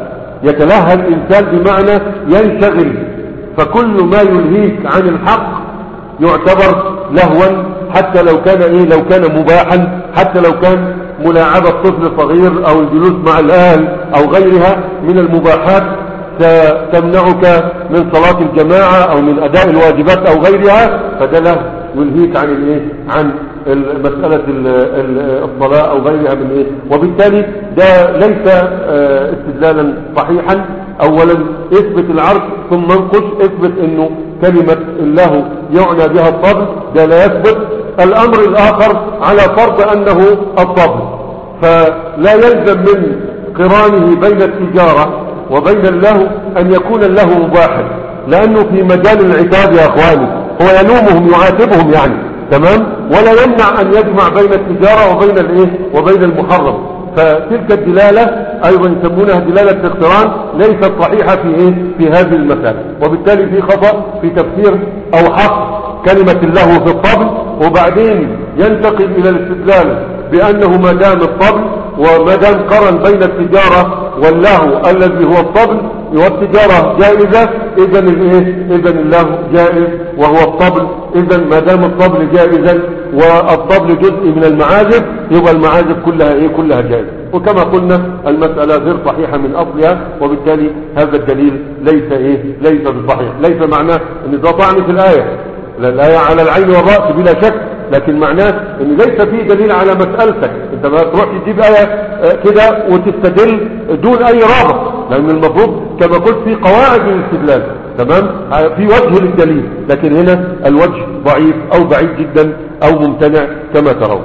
يتلهى الإنسان بمعنى ينشغل، فكل ما يلهيك عن الحق يعتبر لهوا، حتى لو كان لو كان مباحا، حتى لو كان ملاعبة طفل صغير أو الجلوس مع الأهل أو غيرها من المباحات ستمنعك من صلاة الجماعة أو من أداء الواجبات أو غيرها، فده له يلهيك عن مسألة الصلاة أو غيرها من وبالتالي ده ليس استدلالا صحيحا. أولا اثبت العرض ثم انقش، اثبت انه كلمة الله يعنى بها الطبل، ده لا يثبت. الأمر الآخر على فرض أنه الطبل، فلا يلزم من قرانه بين التجارة وبين اللهو أن يكون اللهو مباحا، لأنه في مجال العتاب يا أخواني، هو يلومهم يعاتبهم يعني، تمام، ولا يمنع أن يجمع بين التجارة وبين المحرم. فتلك الدلالة أيضا يسمونها دلالة اقتران، ليست صحيحة في هذه المسألة، وبالتالي في خطأ في تفسير أو حق كلمة اللهو في الطبل، وبعدين ينتقل إلى الاستدلال بأنه ما دام الطبل وما دام قرن بين التجارة واللهو الذي هو الطبل والتجارة جائزة، إذن اللهو جائز وهو الطبل، إذن ما دام الطبل جائزا والطبل جزء من المعازف يبقى المعازف كلها جائزة. وكما قلنا المسألة غير صحيحة من أصلها، وبالتالي هذا الدليل ليس بصحيح. ليس معناه أن ده طعن في الآية، الآية على العين والرأس بلا شك، لكن معناه ان ليس فيه دليل على مسألتك. انت ما تروح تجيب آية كده وتستدل دون اي رابط، لان المفروض كما قلت في قواعد الاستدلال، تمام، في وجه للدليل، لكن هنا الوجه ضعيف او بعيد جدا او ممتنع كما ترون.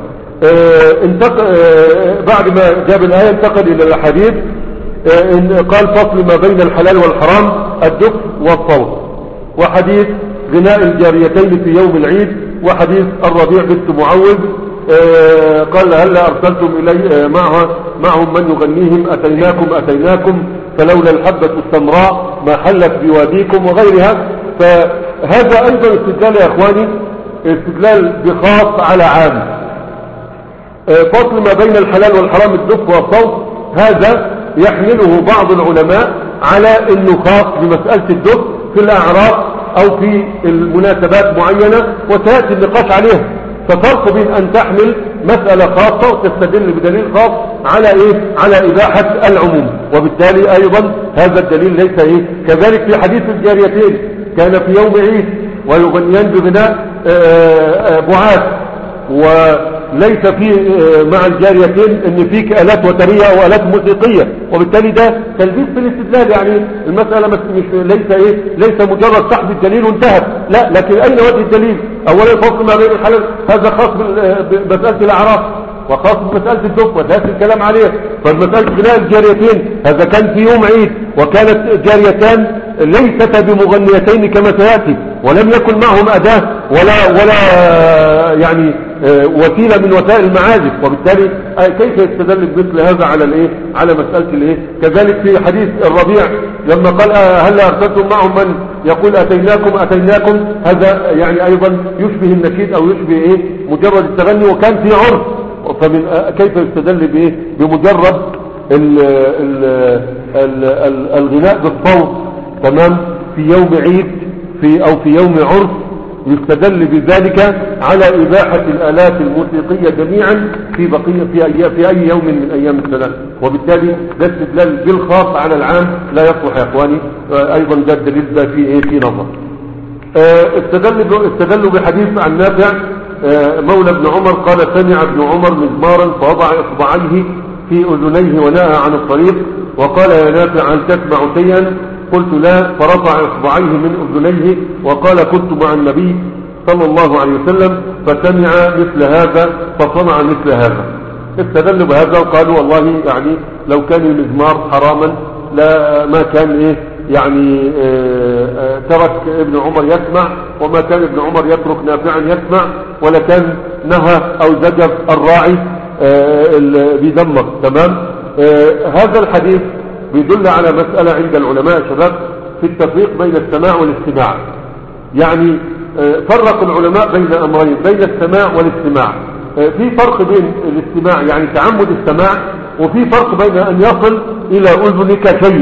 بعد ما جاب الآية انتقل الى الحديث، قال فصل ما بين الحلال والحرام الدف والصوت، وحديث غناء الجاريتين في يوم العيد، وحديث الربيع بنت معوذ قال هلا أرسلتم إلي معهم من يغنيهم أتيناكم فلولا الحبة السمراء ما حلت بواديكم وغيرها. فهذا أيضا استدلال يا إخواني، استدلال بخاص على عام. فصل ما بين الحلال والحرام الدف والصوت، هذا يحمله بعض العلماء على أنه خاص بمسألة الدف في الأعراف أو في المناسبات معينة، وسيأتي النقاش عليها. ففرق بين أن تحمل مسألة خاصة وتستدل بدليل خاص على إباحة العموم، وبالتالي أيضا هذا الدليل ليس كذلك في حديث الجاريتين، كان في يوم عيد ويغنيان بغناء بعاث، وليس في مع الجاريتين ان فيك آلات وترية او آلات موسيقية، وبالتالي ده تلبيس في الاستدلال. يعني المسألة مش ليس مجرد سحب الدليل وانتهت، لا، لكن اين وجه الدليل؟ اولا الفصل ما بين الحلال هذا خاص بمسألة الاعراف وخاص بمسألة الدف وذات الكلام عليه. فالمسألة غناء الجاريتين هذا كان في يوم عيد، وكانت جاريتان ليست بمغنيتين كما سيأتي، ولم يكن معهم أداة ولا يعني وسيلة من وسائل المعازف، وبالتالي كيف يستدل بمثل هذا على مسألة كذلك في حديث الربيع لما قال هل أرسلتم معهم من يقول أتيناكم، هذا يعني أيضا يشبه النشيد أو يشبه مجرد التغني، وكان في عرف. فمن كيف يستدل بمجرد الغناء بالصوت، تمام، في يوم عيد أو في يوم عرس، يستدل بذلك على إباحة الآلات الموسيقية جميعا في أي يوم من أيام السنة، وبالتالي ده استدلال بالخاص على العام لا يصلح يا إخواني. أيضا ده الدليل ده في نظر. استدلوا بحديث عن نافع مولى ابن عمر قال سمع ابن عمر مزمارا فوضع إصبعيه في أذنيه ونأى عن الطريق وقال يا نافع هل تسمع شيئا؟ قلت لا، فرفع إصبعيه من أذنيه وقال كنت مع النبي صلى الله عليه وسلم فسمع مثل هذا فصنع مثل هذا. استدلوا بهذا وقالوا والله يعني لو كان المزمار حراما لا ما كان يعني ترك ابن عمر يسمع، وما كان ابن عمر يترك نافعا يسمع، ولا كان نهى أو زجر الراعي بيدمر. تمام. هذا الحديث بيدل على مسألة عند العلماء شباب في التفريق بين السماع والاستماع. يعني فرق العلماء بين أمرين، بين السماع والاستماع. في فرق بين الاستماع يعني تعمد السماع، وفي فرق بين أن يصل إلى أذنك شيء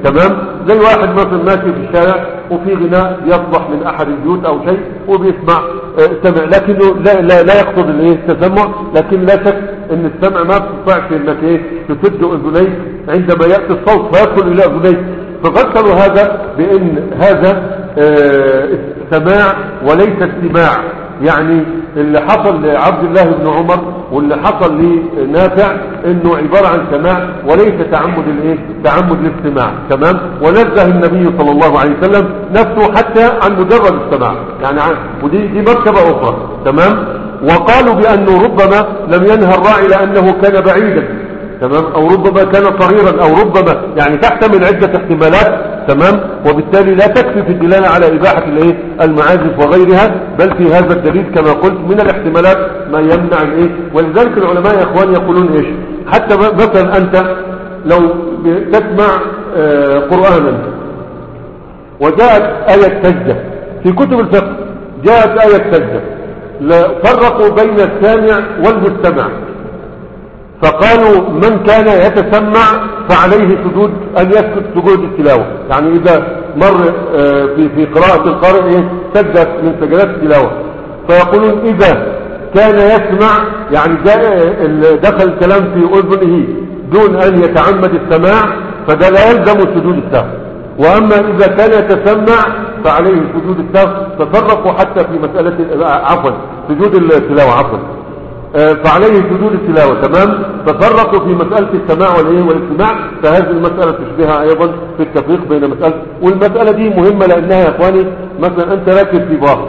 تمام. زي واحد مثلا ماشي في الشارع وفي غناء يصبح من احد البيوت او شيء وبيسمع سمع، لكنه لا يقصد التسمع، لكن لا شك ان السمع ما بتستطيعش انك تسد اذنيك عندما ياتي الصوت فيدخل الى اذنيك، ففسروا هذا بان هذا سماع وليس استماع. يعني اللي حصل لعبد الله بن عمر واللي حصل لنافع انه عبارة عن سماع وليس تعمد الاستماع. تمام. ونزه النبي صلى الله عليه وسلم نفسه حتى عن مجرد السماع، يعني ودي مرتبة اخرى. تمام. وقالوا بانه ربما لم ينهى الراعي لانه كان بعيدا، تمام، او ربما كان صغيرا، او ربما يعني تحتمل عدة احتمالات. تمام. وبالتالي لا تكفي في الدلالة على اباحة المعازف وغيرها، بل في هذا الدليل كما قلت من الاحتمالات ما يمنع ولذلك العلماء يا اخوان يقولون ايش، حتى مثلا انت لو تسمع قرآنا وجاءت آية سجدة في كتب الفقه، جاءت آية سجدة، فرقوا بين السامع والمستمع، فقالوا من كان يتسمع فعليه سجود أن يسجد سجود التلاوة. يعني إذا مر في قراءة القارئ سجد من سجدات التلاوة، فيقولون إذا كان يسمع يعني دخل الكلام في أذنه دون أن يتعمد السماع فده لا يلزم سجود السهو، وأما إذا كان يتسمع فعليه سجود السهو. ففرقوا حتى في مسألة سجود التلاوة فعليه سجود التلاوة. تمام. ففرقوا في مسألة السماع والاستماع، فهذه المسألة تشبهها أيضا في التفريق بين مسألة، والمسألة دي مهمة لأنها يا أخواني مثلا أنت راكب في باص،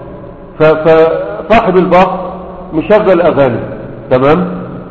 فصاحب الباص مشغل أغاني، تمام،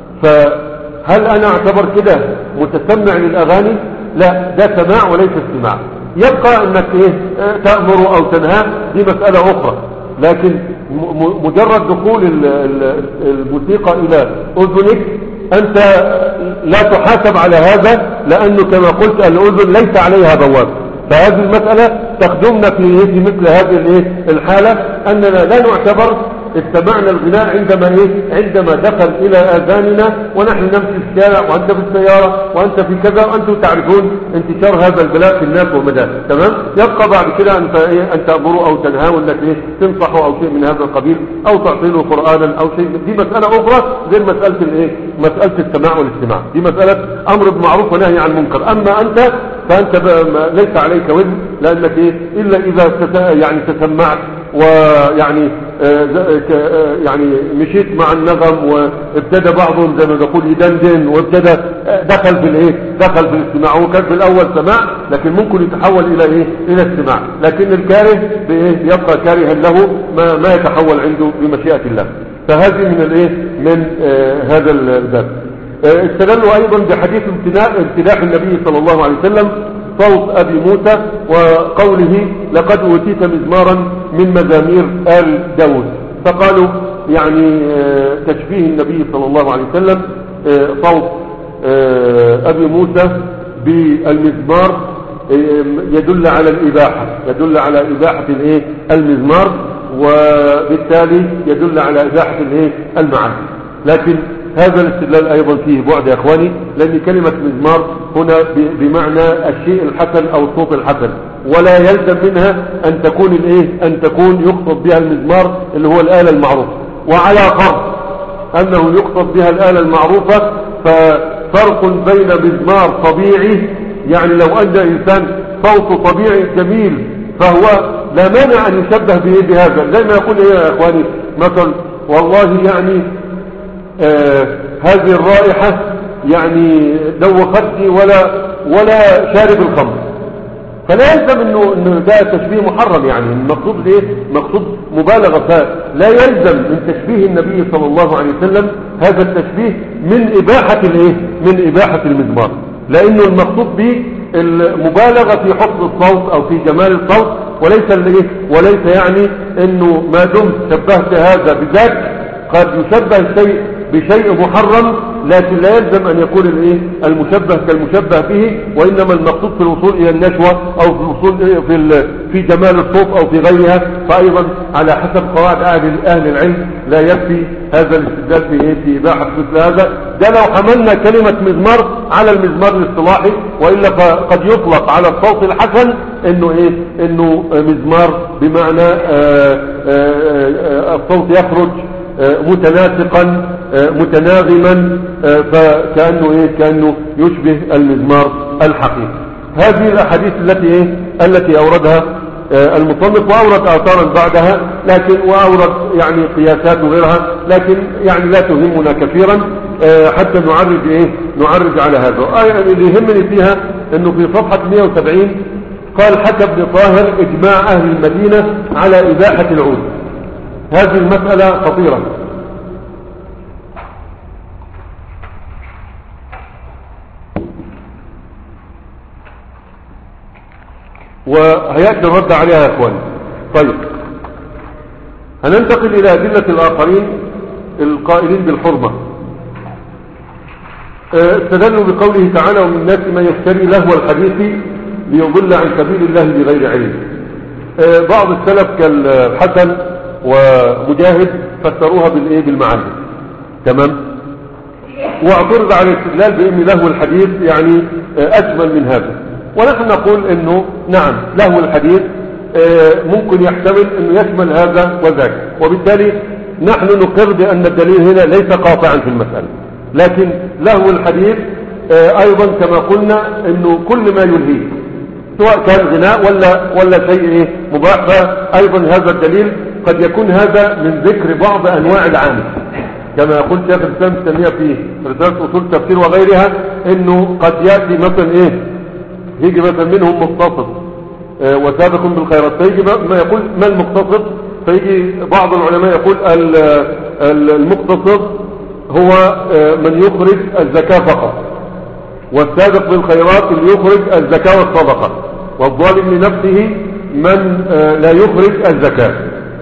فهل أنا أعتبر كده متسمع للأغاني؟ لا، ده سماع وليس استماع. يبقى أنك تأمر أو تنهى دي مسألة أخرى، لكن مجرد دخول الموسيقى إلى أذنك أنت لا تحاسب على هذا، لأنه كما قلت الأذن ليس عليها بواب. فهذه المسألة تخدمنا في مثل هذه الحالة، أننا لا نعتبر استمعنا الغناء عندما دخل إلى آذاننا ونحن نمشي في الشارع وأنت في السيارة وأنت في كذا، وأنتم تعرفون انتشار هذا البلاء في الناس ومدى. تمام. يبقى بعد كده أن تأمروا أو تنهوا أنك تنصحوا أو شيء من هذا القبيل، أو تعطينه قرآنا أو شيء. دي مسألة أخرى غير مسألة السماع والاستماع، دي مسألة أمر بالمعروف ونهي عن المنكر. أما فأنت ليس عليك وزن، لأنك إلا إذا يعني تسمعت ويعني يعني مشيت مع النغم وابتدى بعضهم زي ما نقول يدندن وابتدى دخل في الاستماع. هو كان في الأول سماع لكن ممكن يتحول إلى استماع، لكن الكاره يبقى كارها له ما يتحول عنده بمشيئة الله. فهذه من هذا الباب. استدلوا أيضا بحديث امتداح النبي صلى الله عليه وسلم صوت أبي موسى وقوله لقد أوتيت مزمارا من مزامير آل داود، فقالوا يعني تشبيه النبي صلى الله عليه وسلم صوت أبي موسى بالمزمار يدل على إباحة المزمار، وبالتالي يدل على إباحة المعازف. لكن هذا الاستدلال أيضا فيه بعد يا أخواني، لأن كلمة مزمار هنا بمعنى الشيء الحسن أو الصوت الحسن، ولا يلزم منها أن تكون يقصد بها المزمار اللي هو الآلة المعروفة. وعلى فرض أنه يقصد بها الآلة المعروفة، ففرق بين مزمار طبيعي، يعني لو أن إنسان صوته طبيعي جميل فهو لا مانع أن يشبه به بهذا، زي ما يقول يا أخواني مثلا والله يعني هذه الرائحة يعني دوختني ولا شارب الخمر، فلا يلزم انه ده تشبيه محرم. يعني المقصود مقصود مبالغة، فلا يلزم من تشبيه النبي صلى الله عليه وسلم هذا التشبيه من إباحة المزمار، لأنه المقصود به المبالغة في حسن الصوت أو في جمال الصوت، وليس يعني انه ما دمت شبهت هذا بذاك قد يشبه الشيء بشيء محرم، لكن لا يلزم أن يكون المشبه كالمشبه به، وإنما المقصود في الوصول إلى النشوة أو في الوصول في جمال الصوت أو في غيرها، فأيضا على حسب قواعد أهل العلم لا يكفي هذا الاستدلال في إباحة مثل هذا. ده لو حملنا كلمة مزمار على المزمار الاصطلاحي، وإلا فقد يطلق على الصوت الحسن إنه مزمار بمعنى الصوت يخرج متناسقا متناغما، كأنه يشبه المزمار الحقيقي. هذه الأحاديث التي أوردها المصنف، وأورد آثارا بعدها، لكن وأورد يعني قياسات وغيرها، لكن يعني لا تهمنا كثيرا حتى نعرج على هذا. اللي يهمني فيها انه في صفحة 170 قال: حكى ابن طاهر اجماع اهل المدينة على اباحة العود. هذه المسألة خطيرة، وهيأتي الرد عليها يا اخواني. طيب، هننتقل الى ادلة الاخرين القائلين بالحرمة. استدلوا بقوله تعالى: ومن الناس من يشتري لهو الحديث ليضل عن سبيل الله بغير علم. بعض السلف كالحسن ومجاهد فسروها بالمعاني، تمام، واعترض على الاستدلال بان لهو الحديث يعني اجمل من هذا. ونحن نقول انه نعم، لهو الحديث ممكن يحتمل انه يشمل هذا وذاك، وبالتالي نحن نقر بان الدليل هنا ليس قاطعا في المسألة. لكن لهو الحديث ايضا كما قلنا انه كل ما يلهيه، سواء كان غناء ولا شيء مباح، فايضا هذا الدليل قد يكون هذا من ذكر بعض انواع العامل، كما يقول شيخ الاسلام ابن تيمية في رسالة اصول التفسير وغيرها، انه قد ياتي مثلا يجي مثلا منهم مقتصد وسابق بالخيرات، فيجي ما يقول ما المقتصد، فيجي بعض العلماء يقول المقتصد هو من يخرج الزكاة فقط، والسابق بالخيرات اللي يخرج الزكاة والصدقة، والظالم لنفسه من لا يخرج الزكاة.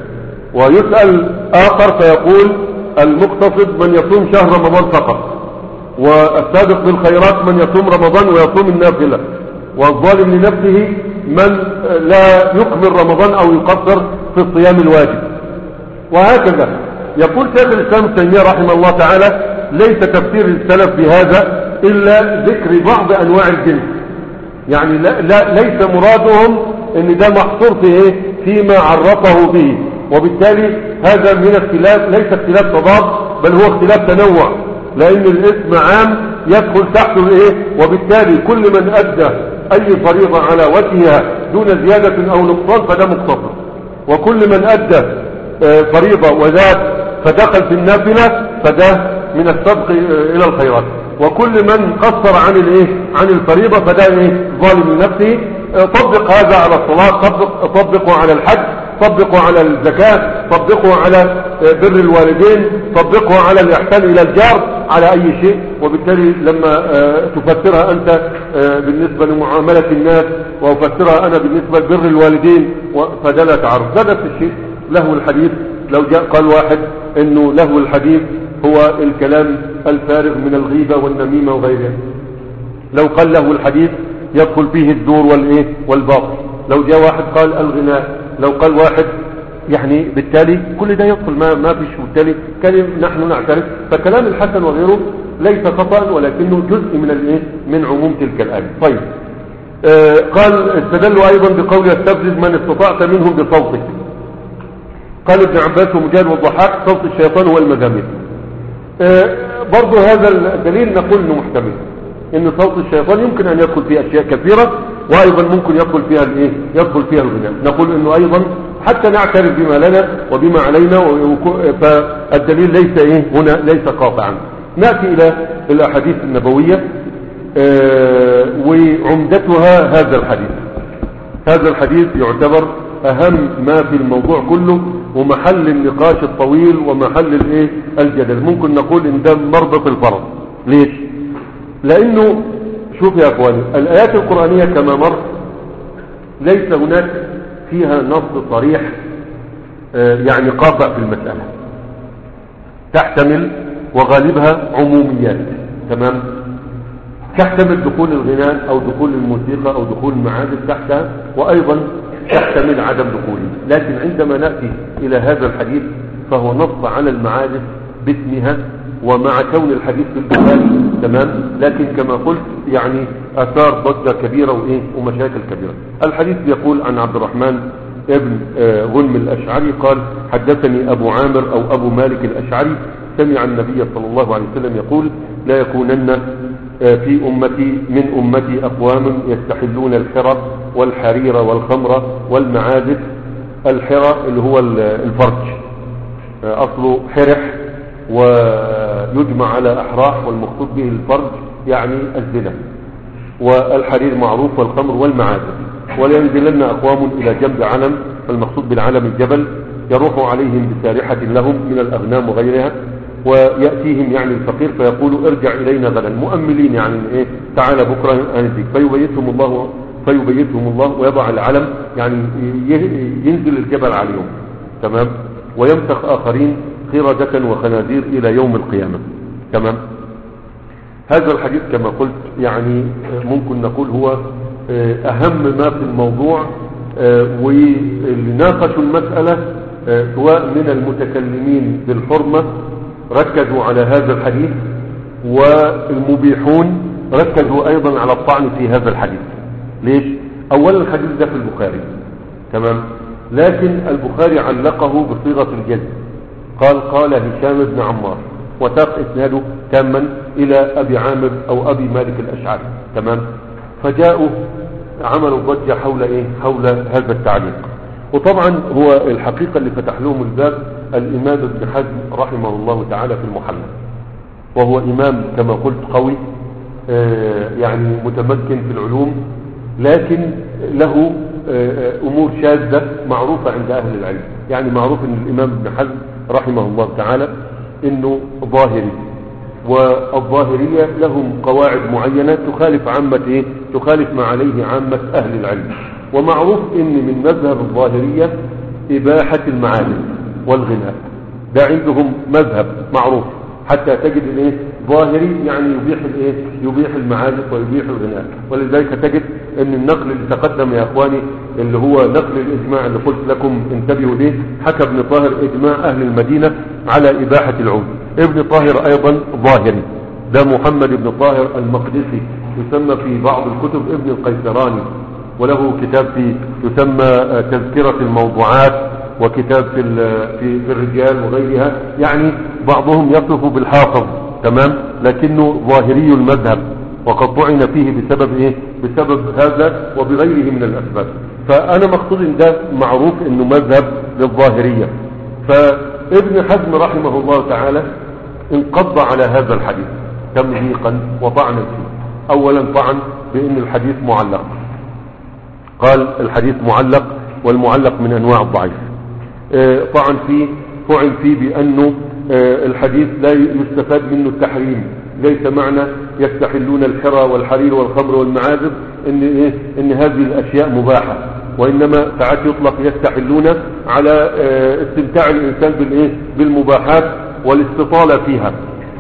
ويسأل آخر فيقول المقتصد من يصوم شهر رمضان فقط، والسابق بالخيرات من يصوم رمضان ويصوم النافلة، والظالم لنفسه من لا يكمل رمضان أو يقصر في الصيام الواجب. وهكذا يقول شيخ الإسلام ابن تيمية رحمه الله تعالى: ليس تفسير السلف بهذا إلا ذكر بعض أنواع الجنس، يعني ليس مرادهم ان ده محصور في فيما عرفه به، وبالتالي هذا من اختلاف، ليس اختلاف تضاد، بل هو اختلاف تنوع، لان الاسم عام يدخل تحته وبالتالي كل من ادى اي فريضة على وجهها دون زيادة او نقصان فده مقتصر، وكل من ادى فريضة وزاد فدخل في النافلة فده من السبق الى الخيرات، وكل من قصر عن الفريضة فده ظالم لنفسه. طبق هذا على الصلاة، طبقوا على الحج، طبقوا على الزكاة، طبقوا على بر الوالدين، طبقوا على الإحسان إلى الجار، على أي شيء. وبالتالي لما تفسرها أنت بالنسبة لمعاملة الناس وأفسرها أنا بالنسبة لبر الوالدين فده لا تعرف. ده نفس الشيء له الحديث. لو جاء قال واحد إنه له الحديث هو الكلام الفارغ من الغيبة والنميمة وغيرها، لو قال له الحديث يدخل فيه الزور والباطل. لو جاء واحد قال الغناء، لو قال واحد يعني بالتالي كل ده يدخل، ما فيش، بالتالي كان نحن نعترف. فكلام الحسن وغيره ليس خطأ ولكنه جزء من عموم تلك الآية. طيب، قال استدلوا أيضا بقول يستفزز من استطعت منهم بصوتك. قال ابن عباس ومجاهد والضحاك صوت الشيطان هو المزامير. برضو هذا الدليل نقول انه محتمل، ان صوت الشيطان يمكن ان يدخل فيه اشياء كثيرة، وايضا ممكن يدخل فيها الغناء. نقول انه ايضا حتى نعترف بما لنا وبما علينا، فالدليل ليس هنا ليس قاطعا. نأتي الى الاحاديث النبوية وعمدتها هذا الحديث يعتبر اهم ما في الموضوع كله، ومحل النقاش الطويل ومحل الجدل. ممكن نقول ان ده مربط الفرس. ليش؟ لانه شوف يا اخواني، الايات القرآنية كما مر ليس هناك فيها نص صريح يعني قاطع في المسألة، تحتمل وغالبها عموميات، تمام، تحتمل دخول الغناء او دخول الموسيقى او دخول المعازف تحتها، وايضا تحتمل عدم دخوله. لكن عندما نأتي إلى هذا الحديث فهو نص على المعازف باسمها ومع كون الحديث في البخاري، تمام، لكن كما قلت يعني أثار ضجة كبيرة ومشاكل كبيرة. الحديث يقول عن عبد الرحمن ابن غنم الأشعري قال حدثني أبو عامر أو أبو مالك الأشعري سمع النبي صلى الله عليه وسلم يقول لا يكونن في أمتي من أمتي أقوام يستحلون الحرى والحرير والخمر والمعازف. الحرى اللي هو الفرج، أصله حرح ويجمع على أحراح والمقصود به الفرج يعني الزنا، والحرير معروف والخمر والمعازف. ولينزلن أقوام إلى جنب علم، فالمقصود بالعلم الجبل، يروح عليهم بسارحة لهم من الأغنام وغيرها، ويأتيهم يعني الفقير فيقول ارجع إلينا غدا، مؤملين يعني إيه تعال بكرة أنزيك، فيبيتهم الله ويضع العلم يعني ينزل الجبل عليهم، تمام، ويمسخ آخرين قردة وخنازير إلى يوم القيامة، تمام. هذا الحديث كما قلت يعني ممكن نقول هو أهم ما في الموضوع، واللي ناقشوا المسألة سواء من المتكلمين بالحرمة ركزوا على هذا الحديث، والمبيحون ركزوا أيضا على الطعن في هذا الحديث. ليش؟ أولا الحديث ده في البخاري، تمام، لكن البخاري علقه بصيغة الجزم، قال هشام بن عمار، وساق إسناده تاما إلى أبي عامر أو أبي مالك الأشعري، تمام. فجاءوا عملوا ضجة حول هذا التعليق. وطبعا هو الحقيقة اللي فتح لهم الباب الإمام ابن حزم رحمه الله تعالى في المحلى، وهو إمام كما قلت قوي يعني متمكن في العلوم، لكن له أمور شاذة معروفة عند أهل العلم. يعني معروف أن الإمام ابن حزم رحمه الله تعالى أنه ظاهري، والظاهرية لهم قواعد معينة تخالف ما عليه عامة أهل العلم. ومعروف أن من مذهب الظاهرية إباحة المعازف والغناء، ده عندهم مذهب معروف، حتى تجد ظاهري يعني يبيح المعازف ويبيح الغناء. ولذلك تجد ان النقل اللي تقدم يا اخواني اللي هو نقل الاجماع اللي قلت لكم انتبهوا ليه، حكى ابن طاهر اجماع اهل المدينة على اباحة العود. ابن طاهر ايضا ظاهري، ده محمد بن طاهر المقدسي، يسمى في بعض الكتب ابن القيسراني، وله كتاب يسمى تذكرة الموضوعات، وكتاب في الرجال وغيرها. يعني بعضهم يصف بالحافظ، تمام، لكنه ظاهري المذهب، وقد طعن فيه بسبب هذا وبغيره من الأسباب. فأنا مقصود ان ده معروف انه مذهب للظاهرية. فابن حزم رحمه الله تعالى انقض على هذا الحديث تمهيقا وطعنا فيه. اولا طعن بان الحديث معلق، قال الحديث معلق، والمعلق من انواع الضعيف. طعن فيه بانه الحديث لا يستفاد منه التحريم، ليس معنى يستحلون الحرى والحرير والخمر والمعازف ان هذه الاشياء مباحة، وانما ساعات يطلق يستحلون على استمتاع الانسان بالمباحات والاستطالة فيها.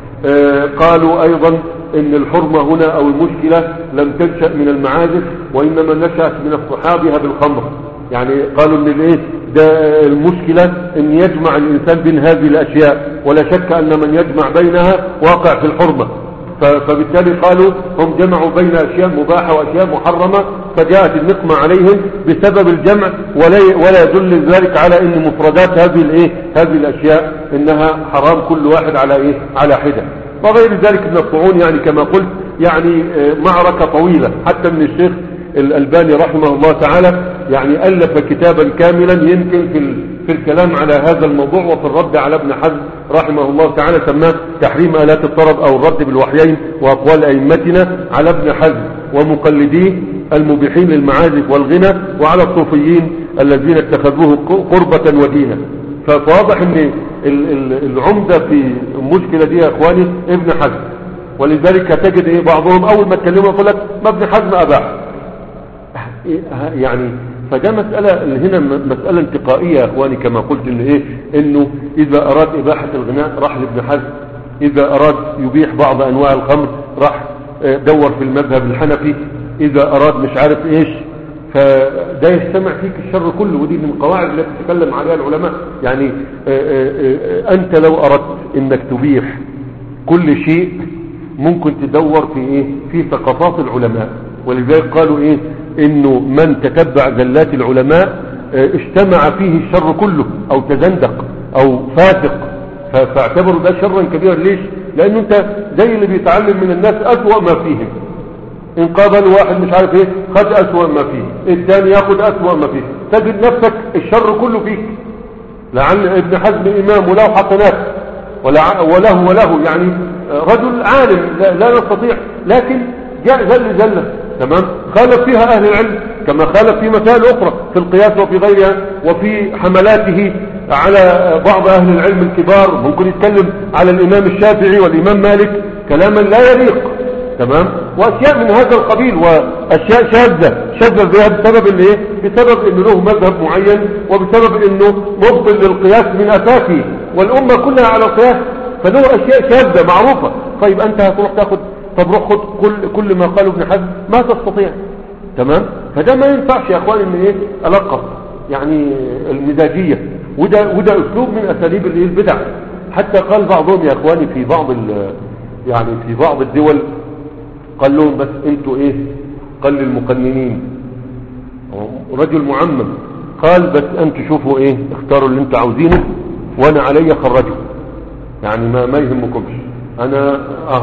قالوا ايضا ان الحرمة هنا او المشكلة لم تنشأ من المعازف، وانما نشأت من اصطحابها بالخمر. يعني قالوا ان ده المشكلة ان يجمع الانسان بين هذه الاشياء، ولا شك ان من يجمع بينها واقع في الحرمة. فبالتالي قالوا هم جمعوا بين اشياء مباحة واشياء محرمة، فجاءت النقمة عليهم بسبب الجمع، ولا يدل ذلك على ان مفردات هذه الاشياء انها حرام كل واحد على حدة وغير ذلك من الطعون. يعني كما قلت يعني معركة طويلة، حتى من الشيخ الألباني رحمه الله تعالى يعني ألف كتابا كاملا يمكن في الكلام على هذا الموضوع وفي الرد على ابن حزم رحمه الله تعالى، سماه تحريم آلات الطرب أو الرد بالوحيين وأقوال أئمتنا على ابن حزم ومقلديه المبيحين للمعازف والغنى، وعلى الصوفيين الذين اتخذوه قربة ودينا. فواضح ان العمدة في المشكلة دي يا اخواني ابن حزم. ولذلك تجد بعضهم اول ما تكلموا يقول لك ما ابن حزم اباح. يعني فده مسألة هنا مسألة انتقائية يا اخواني، كما قلت انه اذا اراد اباحة الغناء راح لابن حزم، اذا اراد يبيح بعض انواع الخمر راح دور في المذهب الحنفي، اذا اراد مش عارف ايش. فده يجتمع فيك الشر كله، ودي من القواعد التي تتكلم عليها العلماء. يعني أنت لو أردت أنك تبيح كل شيء ممكن تدور في إيه؟ في ثقافات العلماء. ولذلك قالوا إيه؟ إنه من تتبع زلات العلماء اجتمع فيه الشر كله، أو تزندق أو فاسق، فاعتبروا ده شرا كبيرا. ليش؟ لأنه أنت زي اللي بيتعلم من الناس أسوأ ما فيهم. إن قابل واحد مش عارف إيه خد أسوأ ما فيه، الثاني ياخد أسوأ ما فيه، تجد نفسك الشر كله فيك. لعل ابن حزم إمام وله حسنات وله يعني رجل عالم لا نستطيع، لكن جاء زلة تمام، خالف فيها أهل العلم كما خالف في مسائل أخرى في القياس وفي غيرها، وفي حملاته على بعض أهل العلم الكبار. ممكن يتكلم على الإمام الشافعي والإمام مالك كلاما لا يليق، تمام، وأشياء من هذا القبيل، وأشياء شاذة بها بسبب الايه؟ بسبب انه له مذهب معين، وبسبب انه مبطل للقياس من أساسه، والأمة كلها على القياس، فله أشياء شاذة معروفة. طيب أنت هتروح تاخد، طب روح خد كل ما قاله ابن حزم، ما تستطيع، تمام. فده ما ينفعش يا اخواني ان ايه ألقب يعني المزاجية، وده اسلوب من اساليب البدع. حتى قال بعضهم يا اخواني في يعني في بعض الدول قال لهم بس انتوا ايه، قال للمقننين رجل معمم، قال بس انتوا شوفوا ايه، اختاروا اللي انتوا عاوزينه وانا علي خرجوا، يعني ما يهمكمش، انا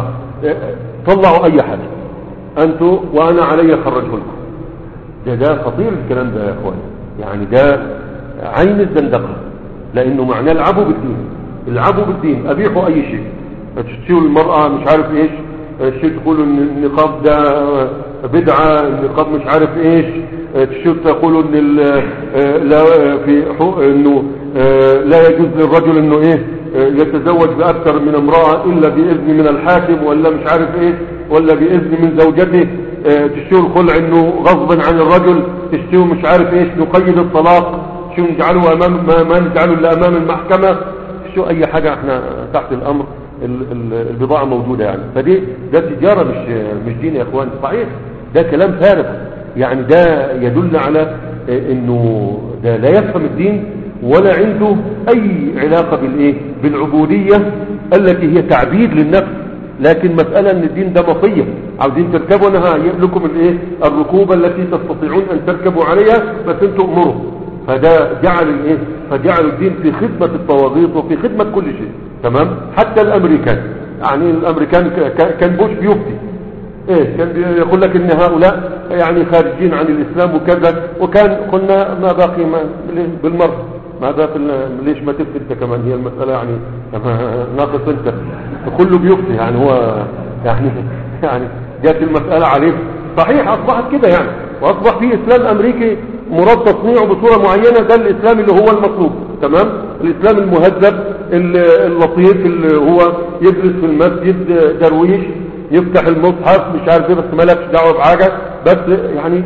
طلعوا اي حاجة انتوا وانا علي خرجه لكم. ده خطير الكلام ده يا اخواني، يعني ده عين الزندقة، لانه معناه العبوا بالدين، ابيحوا اي شيء، تشتروا المرأة مش عارف ايش، الشيء تقولوا ان النقاب ده بدعة، النقاب مش عارف ايش، تقولوا ان لا في انه لا يجوز للرجل انه ايه يتزوج باكثر من امرأة الا باذن من الحاكم، ولا مش عارف ايش، ولا باذن من زوجته، تشتروا الخلع انه غصبا عن الرجل، تشتروا مش عارف ايش، نقيد الطلاق، شو نجعله امام ما نجعله الا امام المحكمة، شو اي حاجة، احنا تحت الامر، البضاعة موجودة يعني. ده تجارة مش دين يا اخوان. صحيح ده كلام فارغ، يعني ده يدل على انه ده لا يفهم الدين ولا عنده اي علاقة بالايه، بالعبودية التي هي تعبيد للنفس. لكن مسألة ان الدين ده مطية، عاوزين تركبوا، انا هجيب لكم الايه الركوبة التي تستطيعون ان تركبوا عليها، بس انتوا امروا. فده جعل الايه، فجعل الدين في خدمة الطواغيت وفي خدمة كل شيء، تمام. حتى الامريكان، يعني الامريكان كان بوش بيفتي ايه، كان يقول لك ان هؤلاء يعني خارجين عن الاسلام وكذا، وكان قلنا ما باقي بالمرة ما باقي، ليش ما تفتي انت كمان، هي المسألة يعني ناقص انت، كله بيفتي، يعني هو يعني جات المسألة عليه. صحيح اصبحت كده يعني، واصبح في اسلام امريكي مراد تصنيعه بصورة معينة، ده الاسلام اللي هو المطلوب، تمام. الاسلام المهذب اللطيف اللي هو يجلس في المسجد درويش يفتح المصحف مش عارف ايه، بس مالكش دعوه بحاجه، بس يعني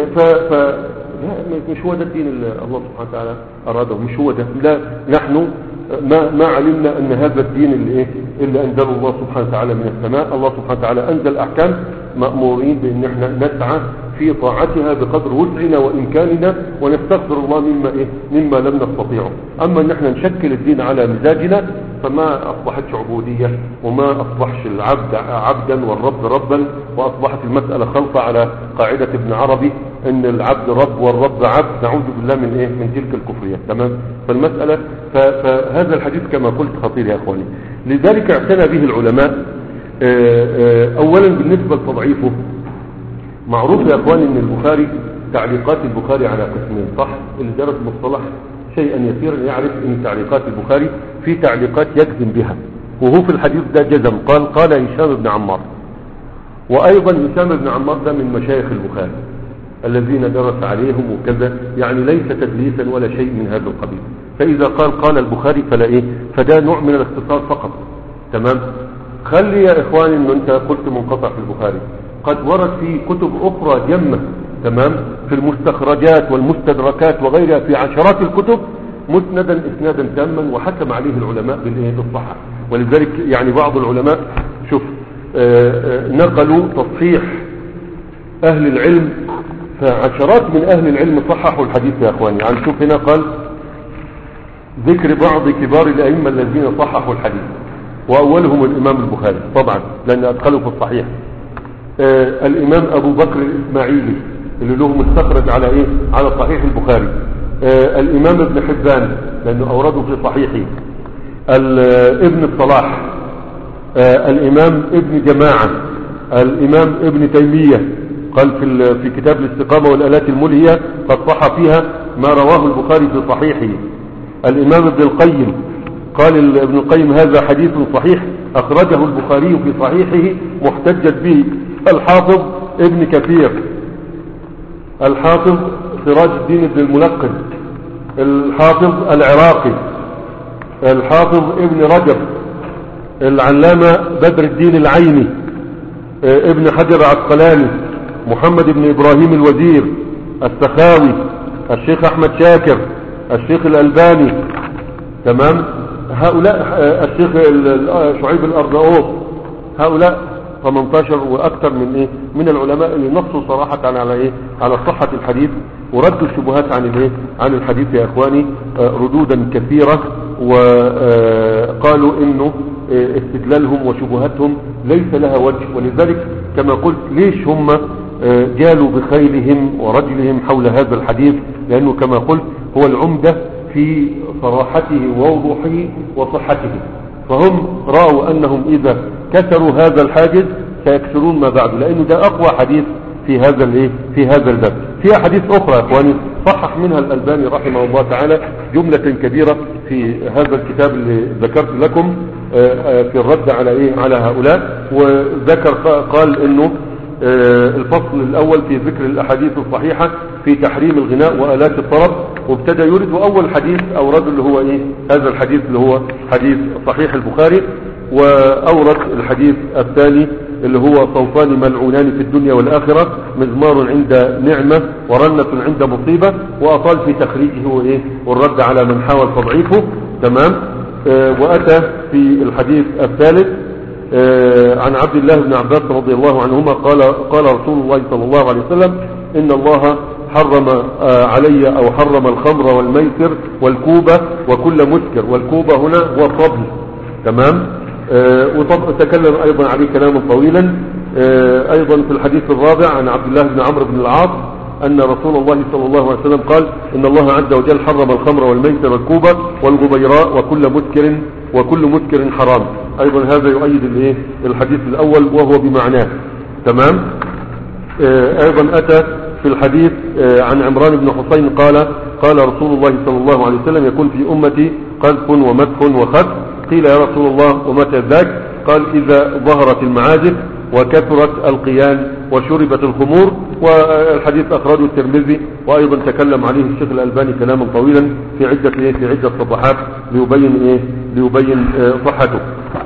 مش هو ده الدين اللي الله سبحانه وتعالى اراده، مش هو ده. لا، نحن ما علمنا ان هذا الدين اللي انزله الله سبحانه وتعالى من السماء. الله سبحانه وتعالى انزل احكام، مأمورين بان احنا نسعى في طاعتها بقدر وسعنا وامكاننا، ونستغفر الله مما لم نستطيعه. اما ان احنا نشكل الدين على مزاجنا فما اصبحتش عبودية، وما اصبحش العبد عبدا والرب ربا، واصبحت المسألة خلطة على قاعدة ابن عربي ان العبد رب والرب عبد، نعوذ بالله من تلك الكفرية، تمام. فالمسألة فهذا الحديث كما قلت خطير يا اخواني، لذلك اعتنى به العلماء. اولا بالنسبة لتضعيفه، معروف يا اخواني ان البخاري تعليقات البخاري على قسمين، صح؟ اللي درس مصطلح شيئا يسيرا يعرف ان تعليقات البخاري في تعليقات يجزم بها، وهو في الحديث ده جزم، قال هشام بن عمار. وايضا هشام بن عمار ده من مشايخ البخاري الذين درس عليهم وكذا، يعني ليس تدليسا ولا شيء من هذا القبيل. فاذا قال البخاري فلا ايه، فده نوع من الاختصار فقط، تمام. خلي يا اخواني انه انت قلت منقطع في البخاري، قد ورد في كتب اخرى جمة، تمام، في المستخرجات والمستدركات وغيرها، في عشرات الكتب مسندا اسنادا تاما، وحكم عليه العلماء بالصحة. ولذلك يعني بعض العلماء شوف نقلوا تصحيح اهل العلم فعشرات من أهل العلم صححوا الحديث يا أخواني. يعني شوف هنا قال ذكر بعض كبار الأئمة الذين صححوا الحديث، وأولهم الإمام البخاري طبعا لأن أدخله في الصحيح. الإمام أبو بكر الإسماعيلي اللي له مستخرج على إيه؟ على صحيح البخاري. الإمام ابن حبان لأنه أورده في صحيحه. ابن الصلاح، الإمام ابن جماعة، الإمام ابن تيمية قال في كتاب الاستقامة والآلات الملهية قد صح فيها ما رواه البخاري في صحيحه. الإمام ابن القيم قال ابن القيم هذا حديث صحيح أخرجه البخاري في صحيحه محتجا به. الحافظ ابن كثير، الحافظ سراج الدين بن الملقن، الحافظ العراقي، الحافظ ابن رجب، العلامة بدر الدين العيني، ابن حجر العسقلاني، محمد بن إبراهيم الوزير، السخاوي، الشيخ أحمد شاكر، الشيخ الألباني، تمام. هؤلاء الشيخ شعيب الأرناؤوط، هؤلاء 18 وأكثر من إيه من العلماء اللي نصوا صراحة على إيه على صحة الحديث وردوا الشبهات عن الإيه عن الحديث يا إخواني ردودا كثيرة، وقالوا إنه استدلالهم وشبهاتهم ليس لها وجه. ولذلك كما قلت ليش هم جالوا بخيلهم ورجلهم حول هذا الحديث؟ لأنه كما قلت هو العمدة في صراحته ووضوحه وصحته، فهم رأوا أنهم إذا كسروا هذا الحاجز سيكسرون ما بعد، لأنه ده أقوى حديث في هذا الايه في هذا الباب. في أحاديث أخرى يا إخواني صحح منها الألباني رحمه الله تعالى جملة كبيرة في هذا الكتاب اللي ذكرت لكم في الرد على إيه على هؤلاء. وذكر قال إنه الفصل الأول في ذكر الأحاديث الصحيحة في تحريم الغناء وآلات الطرب، وابتدى يرد أول حديث أورد اللي هو إيه هذا الحديث اللي هو حديث صحيح البخاري، وأورد الحديث الثاني اللي هو صوتان ملعونان في الدنيا والآخرة، مزمار عند نعمة ورنة عند مصيبة، وأطال في تخريجه هو إيه والرد على من حاول تضعيفه، تمام. وأتى في الحديث الثالث عن عبد الله بن عباس رضي الله عنهما قال رسول الله صلى الله عليه وسلم إن الله حرم علي أو حرم الخمر والميسر والكوبة وكل مسكر، والكوبة هنا هو الطبل، تمام. وتكلم أيضا عليه كلاما طويلا. أيضا في الحديث الرابع عن عبد الله بن عمرو بن العاص أن رسول الله صلى الله عليه وسلم قال إن الله عز وجل حرم الخمر والميسر والكوبة والغبيراء وكل مسكر حرام. أيضا هذا يؤيد الحديث الأول وهو بمعناه، تمام. أيضا أتى في الحديث عن عمران بن حسين قال رسول الله صلى الله عليه وسلم يكون في أمتي قذف ومدح وخذف. قيل يا رسول الله ومتى ذاك؟ قال إذا ظهرت المعازف وكثرت القيان وشربت الخمور. والحديث أخرجه الترمذي، وأيضا تكلم عليه الشيخ الألباني كلاما طويلا في عدة صفحات ليبين صحته.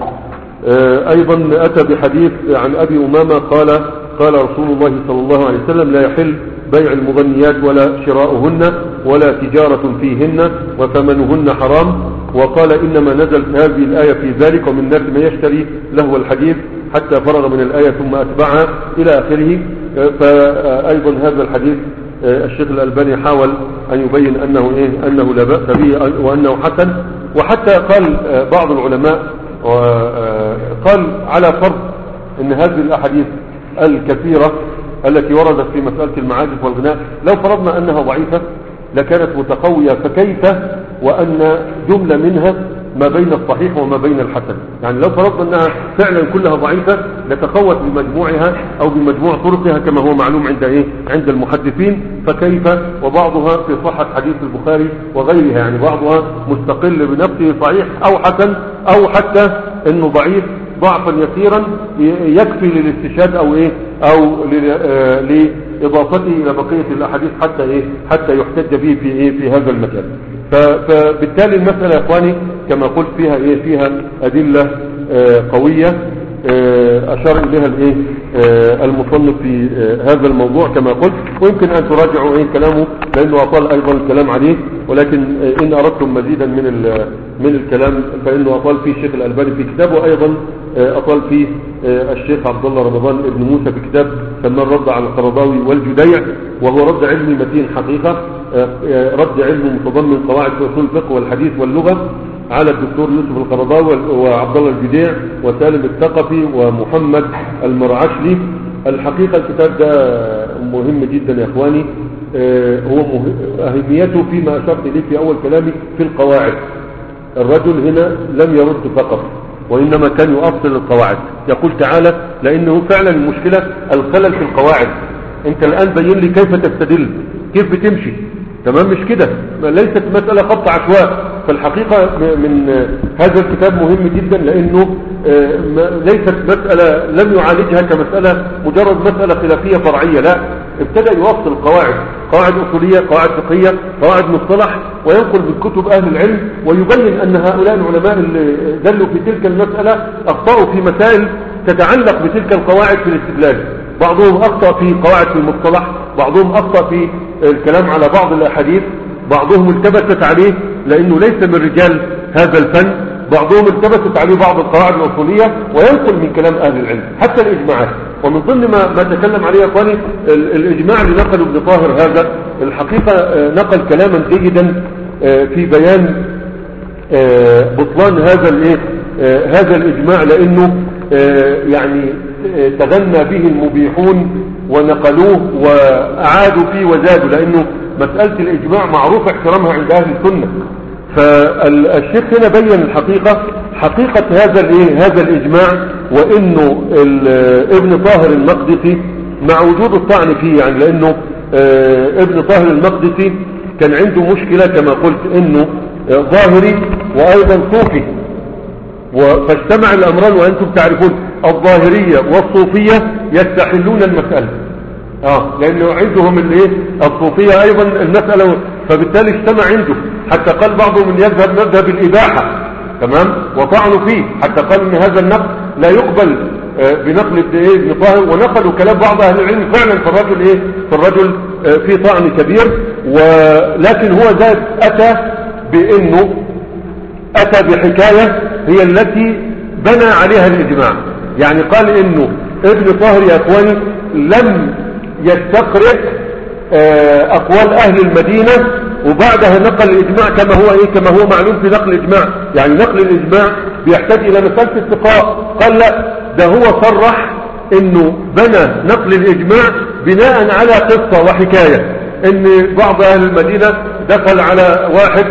أيضا أتى بحديث عن أبي أمامة قال رسول الله صلى الله عليه وسلم لا يحل بيع المغنيات ولا شراؤهن ولا تجارة فيهن وثمنهن حرام. وقال إنما نزلت هذه الآية في ذلك ومن الناس من يشتري لهو الحديث حتى فرغ من الآية ثم أتبعها إلى آخره. فأيضا هذا الحديث الشيخ الألباني حاول أن يبين أنه لا بأس به وأنه حسن. وحتى قال بعض العلماء قال على فرض أن هذه الأحاديث الكثيرة التي وردت في مسألة المعازف والغناء لو فرضنا أنها ضعيفة لكانت متقوية، فكيف وأن جملة منها ما بين الصحيح وما بين الحسن؟ يعني لو فرضنا أنها فعلا كلها ضعيفة لتقوت بمجموعها أو بمجموع طرقها كما هو معلوم عند المحدثين، فكيف وبعضها في صحة حديث البخاري وغيرها، يعني بعضها مستقل بنفسه صحيح أو حسن أو حتى أنه ضعيف ضعفا يسيرا يكفي للاستشهاد أو لإضافته إلى بقية الأحاديث حتى يحتج به في هذا المكان. فبالتالي المسألة يا إخواني كما قلت فيها أدلة قوية أشار إليها المصنف في هذا الموضوع كما قلت، ويمكن أن تراجعوا كلامه لأنه أطال أيضا الكلام عليه، ولكن إن أردتم مزيدا من الكلام فإنه أطال فيه الشيخ الألباني في كتابه، أيضا أطال فيه الشيخ عبد الله رمضان ابن موسى بكتاب سماه الرد على القرضاوي والجديع، وهو رد علمي متين حقيقة، رد علمي متضمن قواعد في أصول الفقه والحديث واللغة على الدكتور يوسف القرضاوي وعبد الله الجديع وسالم الثقفي ومحمد المرعشلي. الحقيقة الكتاب ده مهم جدا يا إخواني، هو أهميته فيما أشرت إليه في أول كلامي في القواعد. الرجل هنا لم يرد فقط، وإنما كان يؤصل القواعد، يقول تعالى لأنه فعلا المشكلة الخلل في القواعد. أنت الآن بين لي كيف تستدل، كيف بتمشي، تمام؟ مش كده، ليست مسألة خط عشواء. فالحقيقة من هذا الكتاب مهم جدا، لأنه ليست مسألة لم يعالجها كمسألة مجرد مسألة خلافية فرعية، لا، ابتدأ يوصل قواعد أصولية، قواعد فقهية، قواعد مصطلح، وينقل من كتب أهل العلم ويبين أن هؤلاء العلماء اللي دلوا في تلك المسألة أخطأوا في مسائل تتعلق بتلك القواعد في الاستدلال. بعضهم أخطأ في قواعد في المصطلح، بعضهم أخطأ في الكلام على بعض الأحاديث، بعضهم التبست عليه لأنه ليس من رجال هذا الفن، بعضهم التبست عليه بعض القواعد الأصولية، وينقل من كلام أهل العلم حتى الإجماعات. ومن ضمن ما تكلم عليه أخواني الإجماع اللي نقله ابن طاهر هذا، الحقيقة نقل كلاما جيدا في بيان بطلان هذا الإجماع، لأنه يعني تغنى به المبيحون ونقلوه وأعادوا فيه وزادوا، لأنه مسألة الإجماع معروف احترامها عند أهل السنة. فالشيخ هنا بين حقيقة هذا الإجماع، وإنه ابن طاهر المقدسي مع وجود الطعن فيه، يعني لأنه ابن طاهر المقدسي كان عنده مشكلة كما قلت، إنه ظاهري وأيضا صوفي، فاجتمع الأمران. وأنتم تعرفون الظاهرية والصوفية يستحلون المسألة، لأنه عندهم الصوفية أيضا المسألة، فبالتالي اجتمع عنده، حتى قال بعضهم من يذهب مذهب الإباحة، تمام، وطعنوا فيه، حتى قال ان هذا النقل لا يقبل بنقل ابن طاهر، ونقلوا كلام بعض اهل العلم فعلا في الرجل في طعن كبير. ولكن هو اتى بحكاية هي التي بنى عليها الإجماع. يعني قال انه ابن طاهر يا اخواني لم يستقرئ اقوال اهل المدينة، وبعدها نقل الإجماع كما هو معلوم في نقل الإجماع. يعني نقل الإجماع بيحتاج إلى مسألة استقراء. قال لا، ده هو صرح إنه بنى نقل الإجماع بناء على قصة وحكاية، إن بعض أهل المدينة دخل على واحد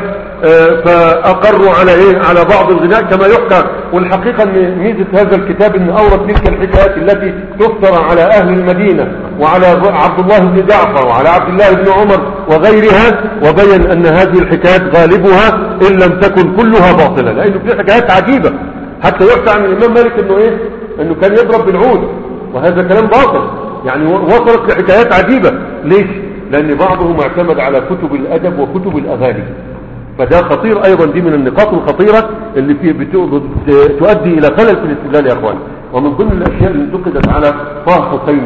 فأقروا على بعض الغناء كما يحكى. والحقيقة ان ميزة هذا الكتاب ان اورد تلك الحكايات التي تفترى على اهل المدينة وعلى عبد الله بن جعفر وعلى عبد الله بن عمر وغيرها، وبين ان هذه الحكايات غالبها ان لم تكن كلها باطلة، لانه في حكايات عجيبة. حتى يحكى عن الامام مالك انه كان يضرب بالعود، وهذا كلام باطل. يعني وصلت لحكايات عجيبة. ليش؟ لان بعضهم اعتمد على كتب الادب وكتب الاغاني، فده خطير ايضا. دي من النقاط الخطيرة اللي تؤدي الى خلل في الاستدلال يا اخوان. ومن ضمن الاشياء اللي انتقدت على طه حسين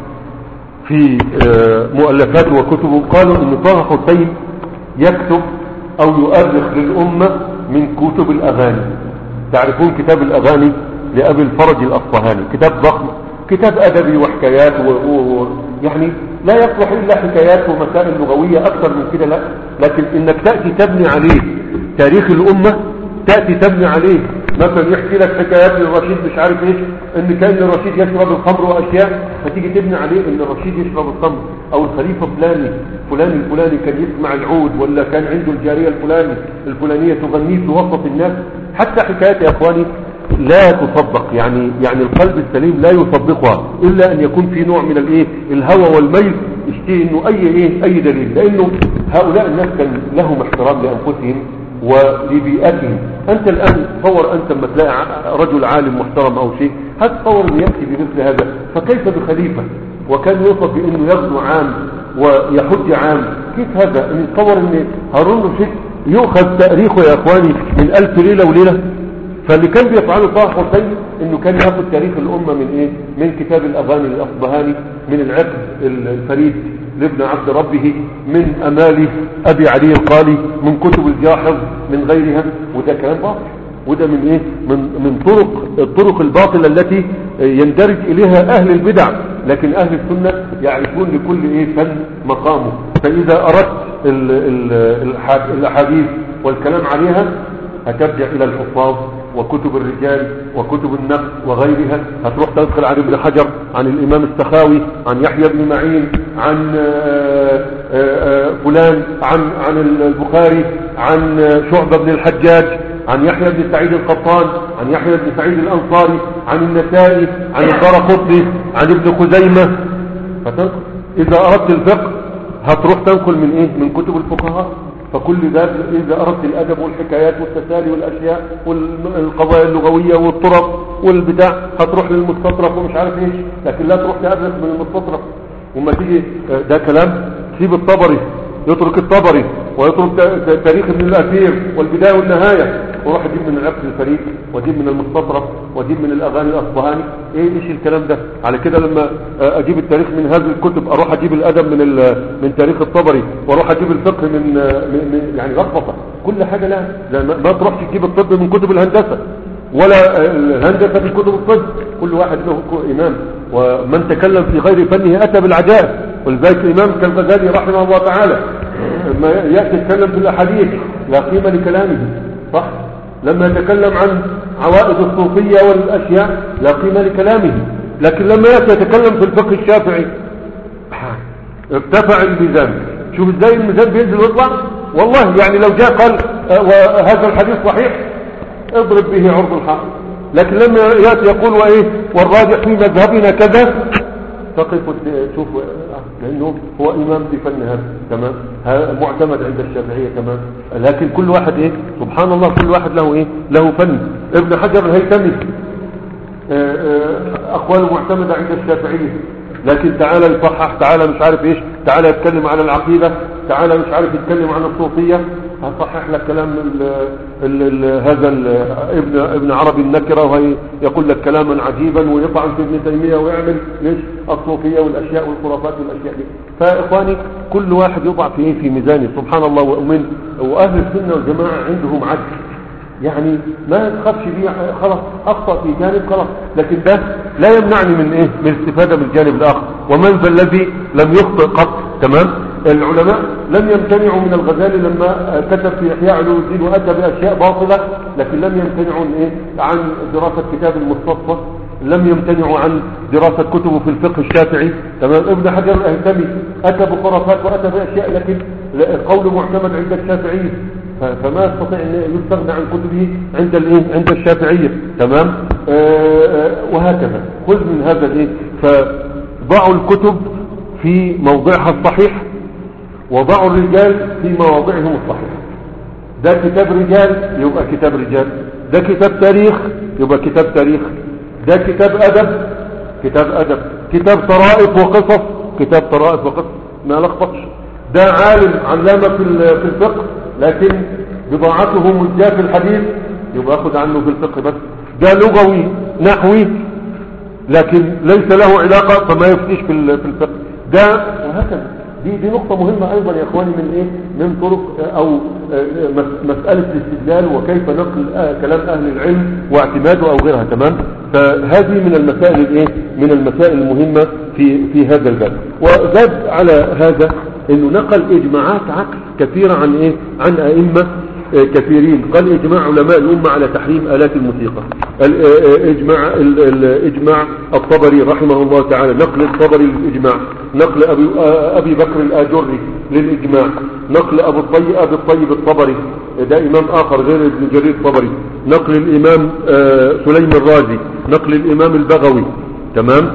في مؤلفاته وكتبه، قالوا ان طه حسين يكتب او يؤرخ للامة من كتب الاغاني. تعرفون كتاب الاغاني لابي الفرج الاصفهاني، كتاب ضخم، كتاب ادبي وحكايات يعني لا يصلح الا حكايات ومسائل لغوية اكثر من كده، لا. لكن انك تأتي تبني عليه تاريخ الامة، تأتي تبني عليه مثلا يحكي لك حكايات للرشيد مش عارف ايش، ان كان الرشيد يشرب الخمر واشياء، فتيجي تبني عليه ان الرشيد يشرب الخمر، او الخليفة فلاني كان يسمع العود، ولا كان عنده الجارية الفلانية تغنيه في وسط الناس. حتى حكايات يا اخواني لا تصدق، يعني القلب السليم لا يصدقها الا ان يكون في نوع من الهوى والميل، يشتهي انه اي دليل. لانه هؤلاء الناس كان لهم احترام لانفسهم ولبيئتهم. انت الان تصور انت لما تلاقي رجل عالم محترم او شيء، هتصور انه ياتي بمثل هذا، فكيف بخليفة وكان يوصف بانه يغزو عام ويحج عام؟ كيف هذا؟ ان تصور ان هارون الرشيد يؤخذ تاريخه يا اخواني من 1000 ليلة وليلة. فاللي كان بيفعله طه حسين انه كان ياخذ تاريخ الامة من كتاب الاغاني الاصبهاني، من العقد الفريد لابن عبد ربه، من امال ابي علي القالي، من كتب الجاحظ، من غيرها. وده كلام باطل، وده من ايه من الطرق الباطلة التي يندرج اليها اهل البدع. لكن اهل السنة يعرفون لكل ايه فن مقامه. فاذا اردت الاحاديث والكلام عليها هترجع الى الحفاظ وكتب الرجال وكتب النقد وغيرها. هتروح تدخل عن ابن حجر، عن الامام السخاوي، عن يحيى بن معين، عن فلان، عن البخاري، عن شعبة بن الحجاج، عن يحيى بن سعيد القطان، عن يحيى بن سعيد الانصاري، عن النسائي، عن الدارقطني، عن ابن خزيمة. اذا اردت الفقه هتروح تنقل من ايه من كتب الفقهاء. فكل ذلك إذا أردت الأدب والحكايات والتسالي والأشياء والقضايا اللغوية والطرق والبتاع هتروح للمستطرف ومش عارف ايش. لكن لا تروح تأدرس من المستطرف. وما تيجي ده كلام سيب الطبري، يترك الطبري ويترك تاريخ ابن الأثير والبداية والنهاية، وروح اجيب من العقد الفريد واجيب من المستطرف واجيب من الأغاني الأصبهاني. ايش الكلام ده؟ على كده لما اجيب التاريخ من هذه الكتب اروح اجيب الادب من تاريخ الطبري، واروح اجيب الفقه من يعني غطفة كل حاجة. لا ما تروحش تجيب الطب من كتب الهندسة ولا الهندسة من كتب الطب. كل واحد له إمام، ومن تكلم في غير فنه أتى بالعجائب. ولذلك الإمام كالغزالي رحمه الله تعالى لما يأتي يتكلم في الأحاديث لا قيمة لكلامه، صح؟ لما يتكلم عن عوائد الصوفية والأشياء لا قيمة لكلامه. لكن لما يأتي يتكلم في الفقه الشافعي ارتفع الميزان. شوف ازاي الميزان بينزل ويطلع. والله يعني لو جاء قال وهذا الحديث صحيح اضرب به عرض الحق. لكن لما يأتي يقول وايه والراجح في مذهبنا كذا تقف شوف لانه هو امام في فن هذا تمام، معتمد عند الشافعية تمام. لكن كل واحد ايه سبحان الله كل واحد له ايه له فن. ابن حجر الهيثمي اقواله معتمدة عند الشافعية، لكن تعالى يصحح، تعالى مش عارف ايش، تعالى يتكلم عن العقيدة، تعالى مش عارف يتكلم عن الصوفية، هصحح لك كلام هذا ابن عربي النكرة، وهي يقول لك كلاما عجيبا ويطعن في ابن تيمية ويعمل ليش الصوفية والاشياء والخرافات والاشياء دي. فاخواني كل واحد يضع في ميزانه سبحان الله. واهل السنة والجماعة عندهم عدل، يعني ما تخافش فيه خلاص اخطأ في جانب خلاص، لكن ده لا يمنعني من ايه من الاستفادة من الجانب الاخر. ومن ذا الذي لم يخطئ قط تمام. العلماء لم يمتنعوا من الغزالي لما كتب في احياء علوم الدين واتى باشياء باطلة، لكن لم يمتنعوا عن دراسة كتاب المستصفى، لم يمتنعوا عن دراسة كتبه في الفقه الشافعي تمام. ابن حجر الهيثمي اتى بخرافات واتى باشياء، لكن قوله معتمد عند الشافعي، فما يستطيع ان يستغنى عن كتبه عند الشافعية تمام. وهكذا خذ من هذا الايه. فضعوا الكتب في موضعها الصحيح، وضعوا الرجال في مواضعهم الصحيح. ده كتاب رجال يبقى كتاب رجال، ده كتاب تاريخ يبقى كتاب تاريخ، ده كتاب أدب كتاب أدب، كتاب طرائف وقصص كتاب طرائف وقصص، ما لخبطش. ده عالم علامة في الفقه لكن بضاعته مزجاة في الحديث يبقى أخذ عنه في الفقه بس. ده لغوي نحوي لكن ليس له علاقة فما يفتيش في الفقه ده. وهكذا دي نقطة مهمة أيضا يا إخواني من طرق أو مسألة الاستدلال وكيف نقل كلام أهل العلم واعتماده أو غيرها تمام. فهذه من المسائل من المسائل المهمة في هذا الباب. وزاد على هذا إنه نقل إجماعات عكس كثيرة عن أئمة كثيرين. قال إجماع علماء الأمة على تحريم آلات الموسيقى. الإجماع الطبري رحمه الله تعالى، نقل الطبري للإجماع، نقل أبي بكر الآجري للإجماع، نقل أبي الطيب الطبري ده إمام آخر غير ابن جرير الطبري، نقل الإمام سليم الرازي، نقل الإمام البغوي تمام.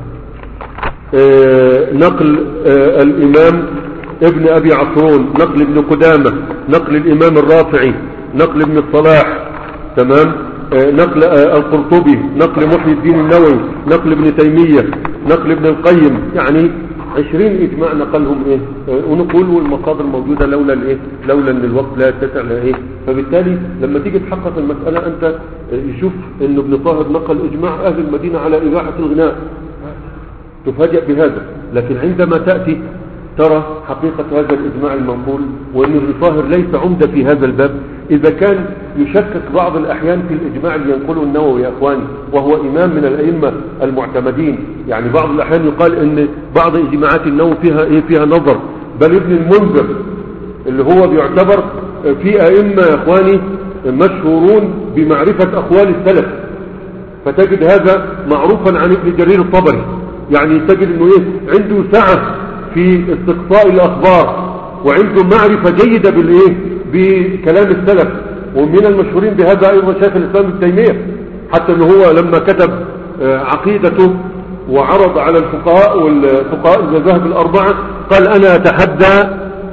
نقل الإمام ابن أبي عصرون، نقل ابن قدامة، نقل الإمام الرافعي، نقل ابن الصلاح تمام. نقل القرطبي، نقل محي الدين النووي، نقل ابن تيمية، نقل ابن القيم. يعني 20 إجماع نقلهم ونقول والمصادر موجودة لولا ان الوقت لا يتسع فبالتالي لما تيجي تحقق المسألة انت يشوف ان ابن طاهر نقل إجماع أهل المدينة على إباحة الغناء تفاجأ بهذا. لكن عندما تأتي ترى حقيقة هذا الإجماع المنقول، وأن الظاهر ليس عمدة في هذا الباب. إذا كان يشكك بعض الأحيان في الإجماع اللي ينقله النووي يا أخواني، وهو إمام من الأئمة المعتمدين، يعني بعض الأحيان يقال أن بعض إجماعات النووي فيها نظر، بل ابن المنذر اللي هو بيعتبر في أئمة يا أخواني مشهورون بمعرفة أقوال السلف، فتجد هذا معروفا عن ابن جرير الطبري، يعني تجد أنه عنده سعة في استقصاء الأخبار، وعنده معرفة جيدة بكلام السلف، ومن المشهورين بهذا أيضا شيخ الإسلام ابن تيمية، حتى أنه هو لما كتب عقيدته وعرض على الفقهاء والفقهاء المذاهب الأربعة قال أنا أتحدى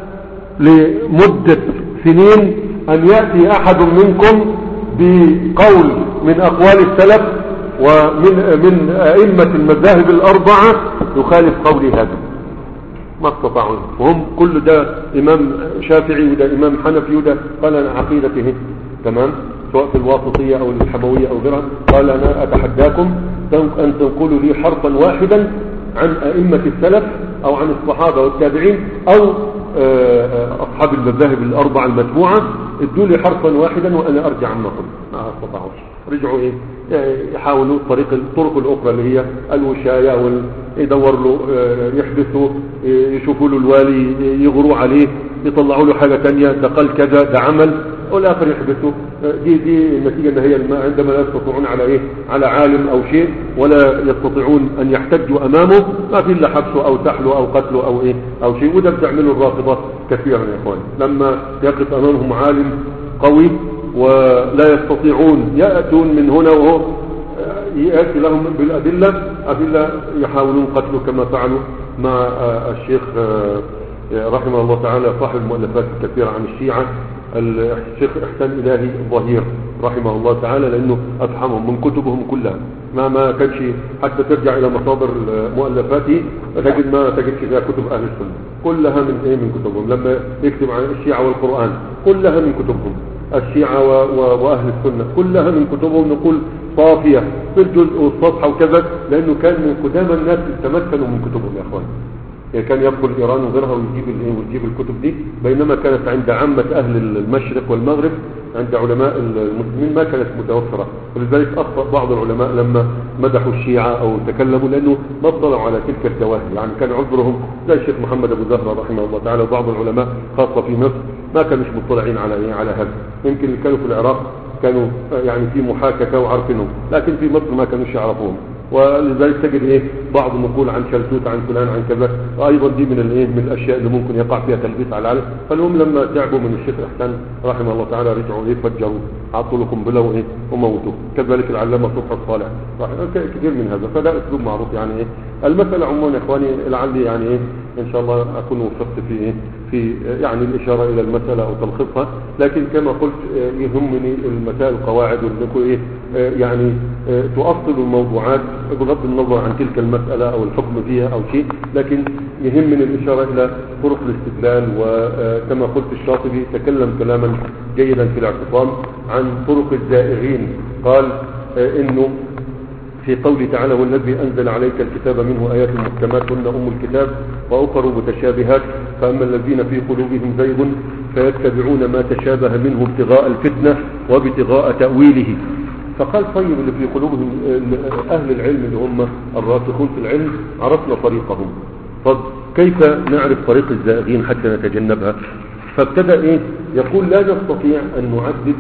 لمدة سنين أن يأتي أحد منكم بقول من أقوال السلف ومن أئمة المذاهب الأربعة يخالف قولي هذا، ما استطاعون، وهم كل ده إمام شافعي وده إمام حنفي وده قال أنا عقيدته تمام، سواء في الواسطية أو الحموية أو غيرها، قال أنا أتحداكم أن تنقلوا لي حرفا واحدا عن أئمة السلف أو عن الصحابة والتابعين أو أصحاب المذاهب الأربعة المتبوعة، ادوا لي حرفا واحدا وأنا أرجع عما قلت. ما استطاعوش، رجعوا يحاولوا الطرق الأخرى اللي هي الوشاية يدور له يحدثوا، يشوفوا له الوالي، يغروا عليه، يطلعوا له حاجة تانية، ده قال كذا، ده عمل، والآخر يحدثوا. دي النتيجة ان هي عندما لا يستطيعون على عالم او شيء ولا يستطيعون ان يحتجوا امامه، ما في الا حبسه او سحله او قتله او شيء. وده بتعمله الرافضة كثيرا يا اخوان، لما يقف امامهم عالم قوي ولا يستطيعون، يأتون من هنا وهو يأتي لهم بالأدلة يحاولون قتله، كما فعلوا مع الشيخ رحمه الله تعالى صاحب المؤلفات الكثيرة عن الشيعة، الشيخ إحسان إلهي الظهير رحمه الله تعالى، لأنه أفحمهم من كتبهم كلها، ما كانش حتى ترجع إلى مصادر مؤلفاته ما تجد فيها كتب أهل السنة، كلها من كتبهم. لما يكتب عن الشيعة والقرآن كلها من كتبهم، الشيعة وأهل السنة كلها من كتبهم، نقول صافية في الجزء والصفحة وكذا، لأنه كان من قدام الناس تمكنوا من كتبهم يا أخوان. يعني كان يدخل إيران وغيرها ويجيب الكتب دي، بينما كانت عند عامة أهل المشرق والمغرب، عند علماء المسلمين ما كانت متوفرة. ولذلك أخطأ بعض العلماء لما مدحوا الشيعة أو تكلموا، لأنه ما اطلعوا على تلك الجواهر، يعني كان عذرهم زي الشيخ محمد أبو زهرة رحمه الله تعالى، وبعض العلماء خاصة في مصر ما كانوش مطلعين على هذا. يمكن اللي كانوا في العراق كانوا يعني في محاكاة وعارفينهم، لكن في مصر ما كانوش يعرفوهم. ولذلك تجد بعض النقول عن شلتوت عن فلان عن كذا، ايضا دي من الاشياء اللي ممكن يقع فيها تلبيس على العالم. فالهم لما تعبوا من الشيخ احسان رحمه الله تعالى رجعوا فجروا، عطوا له قنبله وموتوه. كذلك العلامه صبحي الصالح كثير من هذا، فده اسلوب معروف. يعني المساله عموما يا اخواني لعلي يعني ان شاء الله اكون وفقت في يعني الاشاره الى المساله او تلخيصها، لكن كما قلت يهمني المسائل القواعد والنكو يعني تؤصل الموضوعات بغض النظر عن تلك المسألة أو الحكم فيها أو شيء، لكن يهمني الإشارة إلى طرق الاستدلال. وكما قلت الشاطبي تكلم كلاما جيدا في الاعتصام عن طرق الزائغين، قال إنه في قوله تعالى والذي أنزل عليك الكتاب منه آيات محكمات هن أم الكتاب وأخر متشابهات فأما الذين في قلوبهم زيغ فيتبعون ما تشابه منه ابتغاء الفتنة وابتغاء تأويله. فقال طيب اللي في قلوبهم أهل العلم اللي هم الراسخون في العلم عرفنا طريقهم، طب كيف نعرف طريق الزائغين حتى نتجنبها؟ فابتدأ يقول لا نستطيع أن نعدد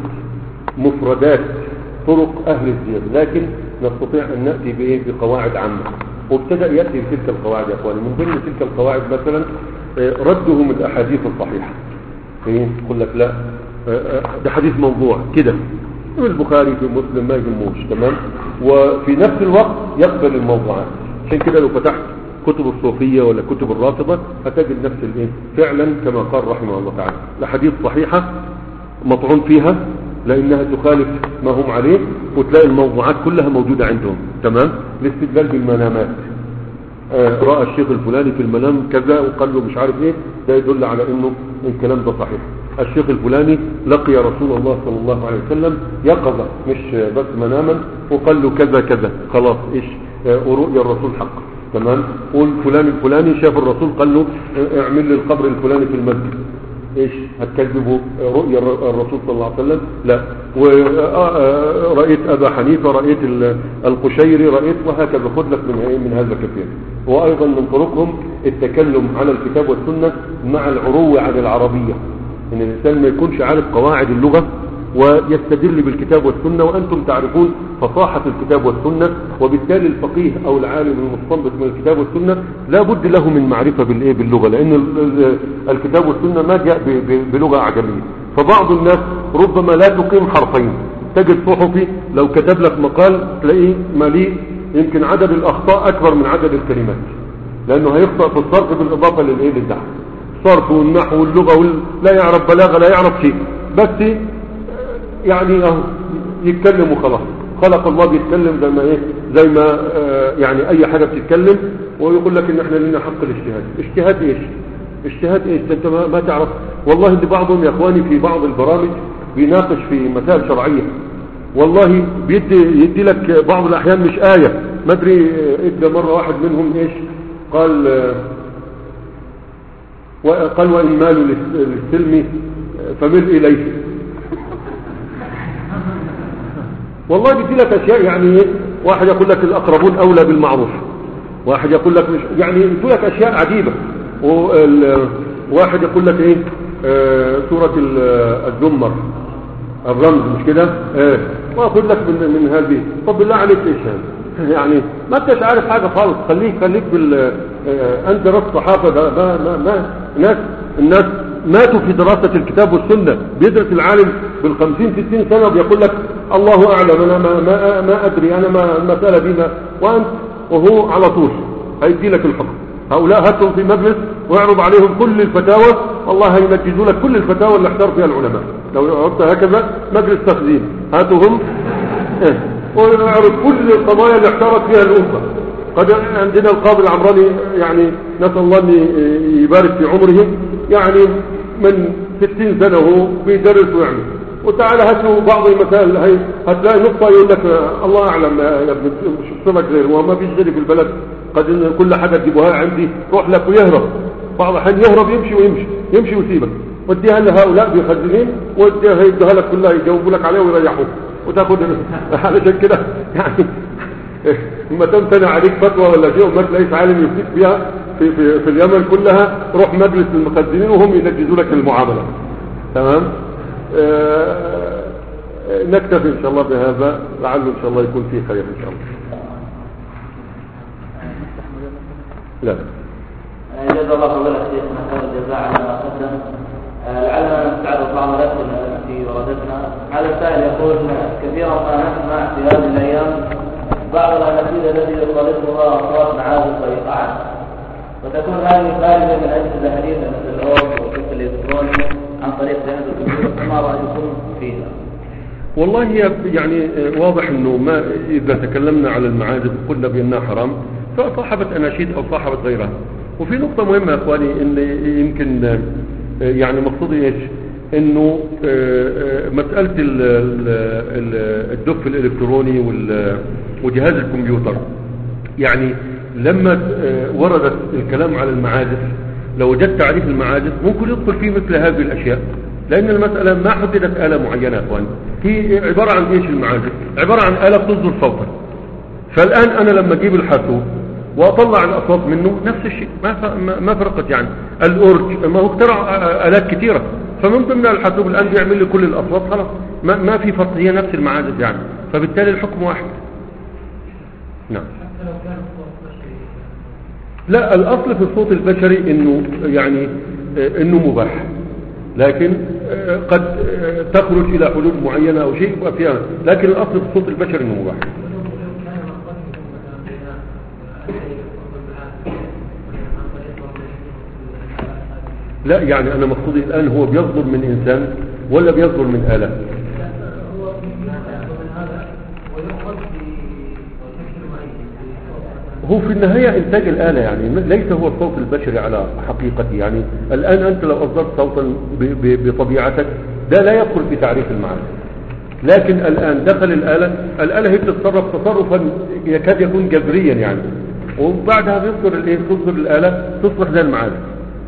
مفردات طرق أهل الزيغ، لكن نستطيع أن نأتي بقواعد عامة. وابتدأ يأتي بتلك القواعد يا أخواني. من ضمن تلك القواعد مثلا ردهم الأحاديث الصحيحة. يقول لك لا ده حديث موضوع كده، البخاري في مسلم ما يهموش، تمام، وفي نفس الوقت يقبل الموضوعات. عشان كده لو فتحت كتب الصوفية ولا كتب الرافضة هتجد نفس فعلا كما قال رحمه الله تعالى الحديث صحيحة مطعون فيها لأنها تخالف ما هم عليه، وتلاقي الموضوعات كلها موجودة عندهم، تمام. الاستدلال بالمنامات، رأى الشيخ الفلاني في المنام كذا وقال له مش عارف ده يدل على انه الكلام ده صحيح. الشيخ الفلاني لقي رسول الله صلى الله عليه وسلم يقظة مش بس مناما وقال له كذا كذا، خلاص رؤيا الرسول حق. تمام. قول فلان الفلاني شاف الرسول قال له اعمل لي القبر الفلاني في المسجد، ايش هتكذبوا رؤيا الرسول صلى الله عليه وسلم؟ لا. ورأيت أبا حنيفة، رأيت القشيري، رأيت، وهكذا. خذ لك من هذا كثير. وأيضا من طرقهم التكلم على الكتاب والسنة مع العرو عن العربية، إن الإنسان ما يكونش عارف قواعد اللغة ويستدل بالكتاب والسنة، وأنتم تعرفون فصاحة الكتاب والسنة، وبالتالي الفقيه أو العالم المستنبط من الكتاب والسنة لا بد له من معرفة باللغة، لأن الكتاب والسنة ما جاء بلغة أعجمية. فبعض الناس ربما لا تقيم حرفين، تجد صحفي لو كتب لك مقال تلاقيه مليء يمكن عدد الأخطاء أكبر من عدد الكلمات، لأنه هيخطأ في الصرف بالإضافة للدعم، الصرف والنحو واللغة لا يعرف بلاغة، لا يعرف شيء، بس يعني يتكلم وخلاص. خلق الله بيتكلم زي ما يعني اي حاجة بتتكلم، ويقول لك ان احنا لنا حق الاجتهاد. اجتهاد ايش؟ اجتهاد ايش؟ انت ما تعرف. والله ان بعضهم يا اخواني في بعض البرامج بيناقش في مسائل شرعية، والله يدي لك بعض الاحيان مش آية، ما ادري ادى مرة واحد منهم ايش قال وإن مالوا للسلم فمل إليه. والله بيدي لك اشياء يعني واحد يقول لك الاقربون اولى بالمعروف، واحد يقول لك مش يعني يقول لك اشياء عجيبه، وواحد يقول لك ايه سوره الزمر الرمز مش كده واخد لك من هذه. طب بالله عليك ايش هذا؟ يعني ما انتش عارف حاجه خالص. خليك انت درست صحافه. ما الناس ماتوا في دراسة الكتاب والسنة. بيدرس العالم بال50-60 سنة وبيقول لك الله أعلم، أنا ما أدري، أنا ما المسألة دي وأنت وهو على طول هيدي لك الحكم. هؤلاء هاتهم في مجلس ويعرض عليهم كل الفتاوى، والله هينجزوا لك كل الفتاوى اللي احتار فيها العلماء. لو عرضت هكذا مجلس تخزين هاتهم ويعرض كل القضايا اللي احتارت فيها الأمة. قد عندنا القاضي العمراني يعني نسأل الله أن يبارك في عمره، يعني من 60 سنة وهو بيدرس ويعمل. وتعالى هاتوا بعض المسائل هي هتلاقي نقطة يقول لك الله أعلم يا ابن شخصنك غير، وما فيش غيري في البلد، قد كل حاجة تجيبوها عندي روح لك ويهرب. بعض الحين يهرب يمشي ويسيبك، وديها لهؤلاء بيخزنين وديها يديها لك كلها يجاوبوا لك عليها ويريحوك وتاخد علشان كده يعني لما تمتنع عليك فتوى ولا شيء وما تلاقيش عالم يفتيك فيها في اليمن كلها، روح مجلس المخزنين وهم ينجزوا لك المعاملة. تمام. نكتفي ان شاء الله بهذا، لعله ان شاء الله يكون فيه خير ان شاء الله. لا جزا الله خيرا شيخنا خير الجزاء على ما قدم. لعلنا نستعرض بعض الاسئله التي وردتنا. هذا السائل يقول كثيرا ما نسمع في هذه الايام بعض الاناشيد التي يخالطها اصوات معازف وايقاعات، وتكون هذه خارجه من اجهزه حديثه مثل الروك والكتب الالكتروني عن طريق جهاز الكمبيوتر، فما رايكم فيها؟ والله يعني واضح انه ما اذا تكلمنا على المعازف قلنا بانها حرام فصاحبت اناشيد او صاحبت غيرها. وفي نقطه مهمه يا اخواني ان يمكن يعني مقصودي ايش، انه مساله الدف الالكتروني وجهاز الكمبيوتر، يعني لما وردت الكلام على المعازف لو وجدت تعريف المعازف ممكن يدخل فيه مثل هذه الاشياء، لان المساله ما حددت آلة معينه يا اخواني. هي عباره عن ايش المعازف؟ عباره عن آلة تصدر صوتا. فالان انا لما اجيب الحاسوب واطلع الاصوات منه نفس الشيء، ما فرقت. يعني الاورج ما هو اخترع آلات كثيره، فمن ضمن الحاسوب الان بيعمل لي كل الاصوات، خلاص ما في فرق، هي نفس المعازف يعني، فبالتالي الحكم واحد. نعم. لا، الاصل في الصوت البشري انه يعني انه مباح، لكن قد تخرج الى حدود معينه او شيء يبقى فيها، لكن الاصل في الصوت البشري انه مباح. لا يعني انا مقصودي الان هو بيصدر من انسان ولا بيصدر من آلة؟ هو في النهاية انتاج الآلة، يعني ليس هو الصوت البشري على حقيقته. يعني الان انت لو اصدرت صوتا بطبيعتك ده لا يدخل في تعريف المعاني، لكن الان دخل الآلة هي بتتصرف تصرفا يكاد يكون جذريا، يعني وبعدها بيصدر الايه، تصدر الآلة تصبح زي المعازف.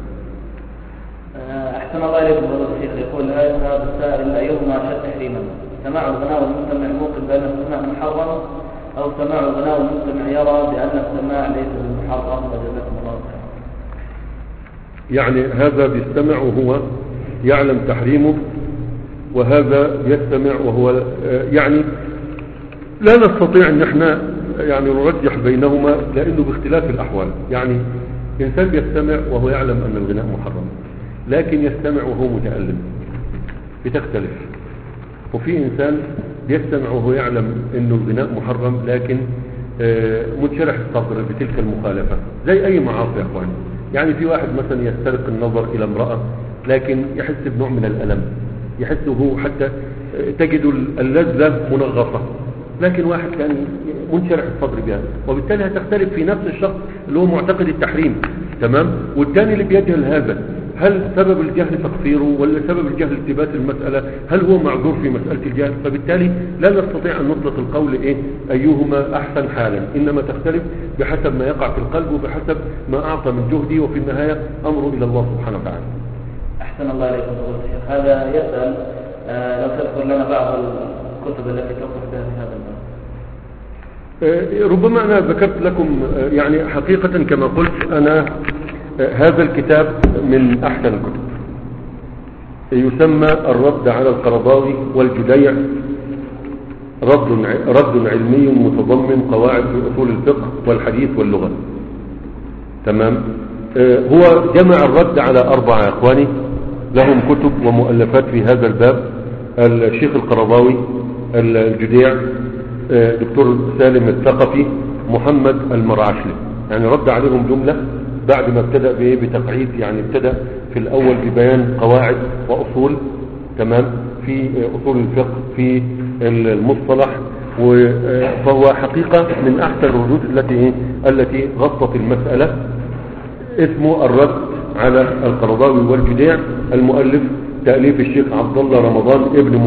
أحسن الله إليكم فضيلة الشيخ. يقول هذا السائل: أيهما أشد تحريما، سماع الغناء والمستمع موقن بأن السماع محرم، أو سماع الغناء والمستمع يرى بأن السماع ليس بالمحرم؟ وجزاكم الله خيرا. يعني هذا بيستمع وهو يعلم تحريمه، وهذا يستمع وهو يعني لا نستطيع ان احنا يعني نرجح بينهما، لانه باختلاف الاحوال. يعني انسان بيستمع وهو يعلم ان الغناء محرم، لكن يستمع وهو متألم، بتختلف. وفي انسان يستمع وهو يعلم انه الغناء محرم، لكن منشرح الصدر بتلك المخالفة، زي اي معاصي يا اخواني. يعني في واحد مثلا يسترق النظر الى امرأة، لكن يحس بنوع من الالم، يحس هو حتى تجد اللذة منغصة، لكن واحد كان منشرح الصدر بها، وبالتالي هتختلف في نفس الشخص اللي هو معتقد التحريم، تمام، والثاني اللي بيجهل هذا. هل سبب الجهل تقصيره، ولا سبب الجهل التباس المسألة؟ هل هو معذور في مسألة الجهل؟ فبالتالي لا نستطيع أن نطلق القول أيهما أحسن حالا، إنما تختلف بحسب ما يقع في القلب، وبحسب ما أعطى من جهدي، وفي النهاية أمره إلى الله سبحانه وتعالى. أحسن الله إليكم فضيلة الشيخ. هذا يسأل لو تذكر لنا بعض الكتب التي تقف بها في هذا الباب. ربما أنا ذكرت لكم يعني حقيقة كما قلت أنا هذا الكتاب من أحسن الكتب، يسمى الرد على القرضاوي والجديع، رد علمي متضمن قواعد في أصول الفقه والحديث واللغة، تمام. هو جمع الرد على 4 يا إخواني، لهم كتب ومؤلفات في هذا الباب: الشيخ القرضاوي، الجديع، دكتور سالم الثقفي، محمد المرعشلي. يعني رد عليهم جملة بعد ما ابتدأ بتقعيد، يعني ابتدأ في الأول ببيان قواعد وأصول، تمام، في أصول الفقه، في المصطلح، فهو حقيقة من أحسن الردود التي غطت المسألة. اسمه الرد على القرضاوي والجديع، المؤلف تأليف الشيخ عبد الله رمضان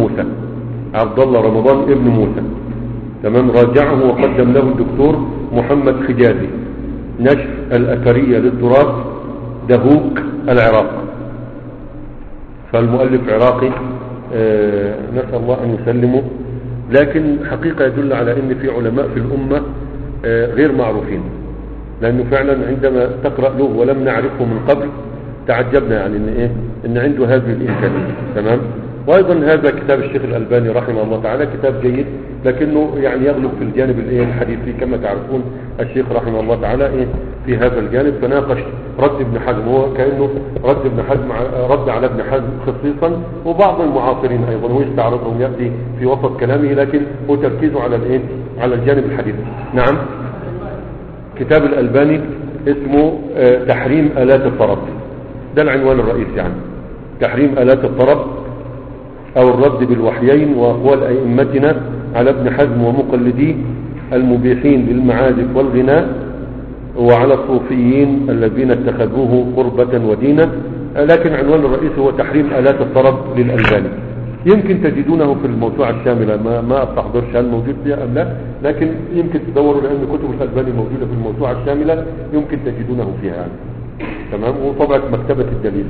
ابن موسى، تمام. راجعه وقدم له الدكتور محمد حجازي، نشر الأثرية للتراث، دهوك، العراق. فالمؤلف عراقي، نسأل الله أن يسلمه، لكن حقيقة يدل على أن في علماء في الأمة غير معروفين، لأنه فعلا عندما تقرأ له ولم نعرفه من قبل تعجبنا، يعني إن عنده هذه الإمكانية، تمام. وأيضا هذا كتاب الشيخ الألباني رحمه الله تعالى كتاب جيد، لكنه يعني يغلب في الجانب الحديثي، كما تعرفون الشيخ رحمه الله تعالى في هذا الجانب. فناقش رد ابن حزم، هو كأنه رد ابن حزم، رد على ابن حزم خصيصا، وبعض المعاصرين أيضا ويستعرضهم، يأتي في وسط كلامه، لكن هو تركيزه على الجانب الحديثي. نعم، كتاب الألباني اسمه تحريم آلات الطرب، ده العنوان الرئيسي، يعني تحريم آلات الطرب أو الرد بالوحيين وأقوال أئمتنا على ابن حزم ومقلديه المبيحين للمعازف والغناء، وعلى الصوفيين الذين اتخذوه قربة ودينا. لكن عنوان الرئيسي هو تحريم آلات الطرب للألباني. يمكن تجدونه في الموسوعة الشاملة، ما أستحضرش هل موجود فيها أم لا، لكن يمكن تدوروا، لأن كتب الألباني موجودة في الموسوعة الشاملة، يمكن تجدونه فيها يعني. تمام. وطبعت مكتبة الدليل.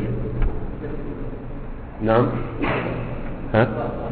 نعم. ها؟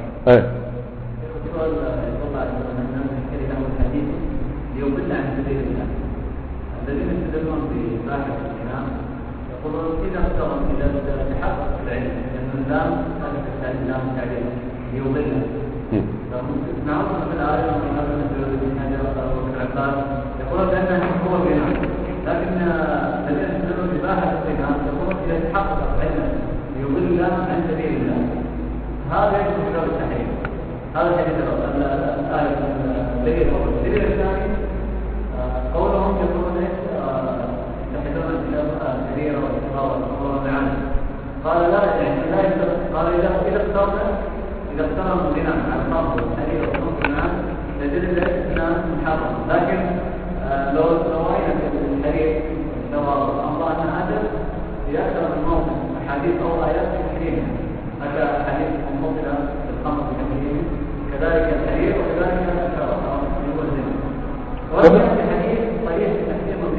يضل عن سبيل الله. الذين يستدلون بباحث الكلام يقولون إذا افترض إذا تحقق العلم أن اللام هذا التعليم لام التعليم يضل. نعرف في الآية من هذا النبي بن حجر وابن عباس يقولون بأنه هو بناء، لكن الذين يستدلون بباحث الكلام يقولون إذا تحقق العلم يضل عن سبيل الله. هذا يشبه كتاب التحريم. هذا حديث الآية الدليل الثاني قولهم يقولون يحدثون الكبير والصغار والمعاني. قال لا، يعني لا يفترض. قال إذا افترض بناء على الفرض والحديث والصوت الناس لدل الإسلام محرم، لكن لو رأينا في الحديث سواء الله أن هذا في أكثر من موضع أحاديث أو آيات تحريمها. أتى حديث منفصلة في الخمر بتحريمه، كذلك الحديث، وكذلك الشرع هو الزنا. وهذا الحديث صريح تحريم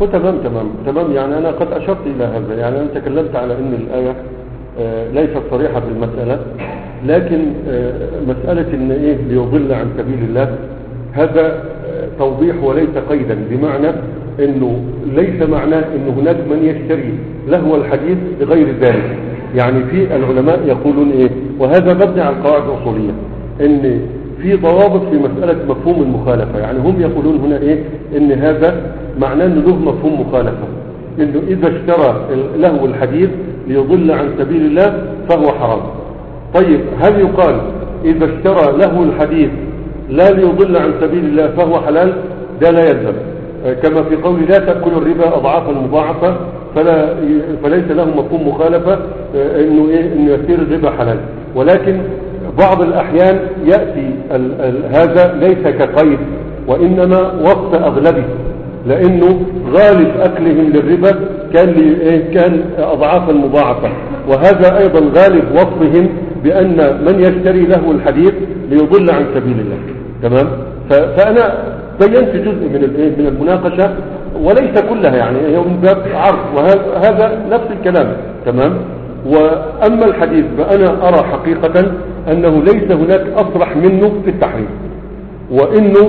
تمام. يعني أنا قد أشرت إلى هذا. يعني أنا تكلمت على أن الآية ليست صريحة في المسألة، لكن مسألة أن إيه ليضل عن سبيل الله هذا توضيح وليس قيدا، بمعنى أنه ليس معناه أن هناك من يشتري لهو الحديث بغير ذلك. يعني في العلماء يقولون إيه، وهذا مبني على القواعد الأصولية، أن في ضوابط في مسألة مفهوم المخالفة. يعني هم يقولون هنا إيه، أن هذا معناه أنه له مفهوم مخالفة، أنه إذا اشترى لهو الحديث ليضل عن سبيل الله فهو حرام. طيب هل يقال إذا اشترى لهو الحديث لا ليضل عن سبيل الله فهو حلال؟ ده لا يلزم، كما في قول لا تأكل الربا أضعافا مضاعفة فليس له مفهوم مخالفة إنه يصير الربا حلال. ولكن بعض الأحيان يأتي هذا ليس كقيد، وإنما وصف أغلبي، لأنه غالب أكلهم للربا كان أضعافا مضاعفة، وهذا أيضا غالب وصفهم بأن من يشتري له الحديث ليضل عن سبيل الله. تمام. فأنا بينت جزء من المناقشة وليس كلها، يعني هي من باب عرض، وهذا نفس الكلام. تمام. وأما الحديث فأنا أرى حقيقة أنه ليس هناك أصرح منه في التحريم، وإنه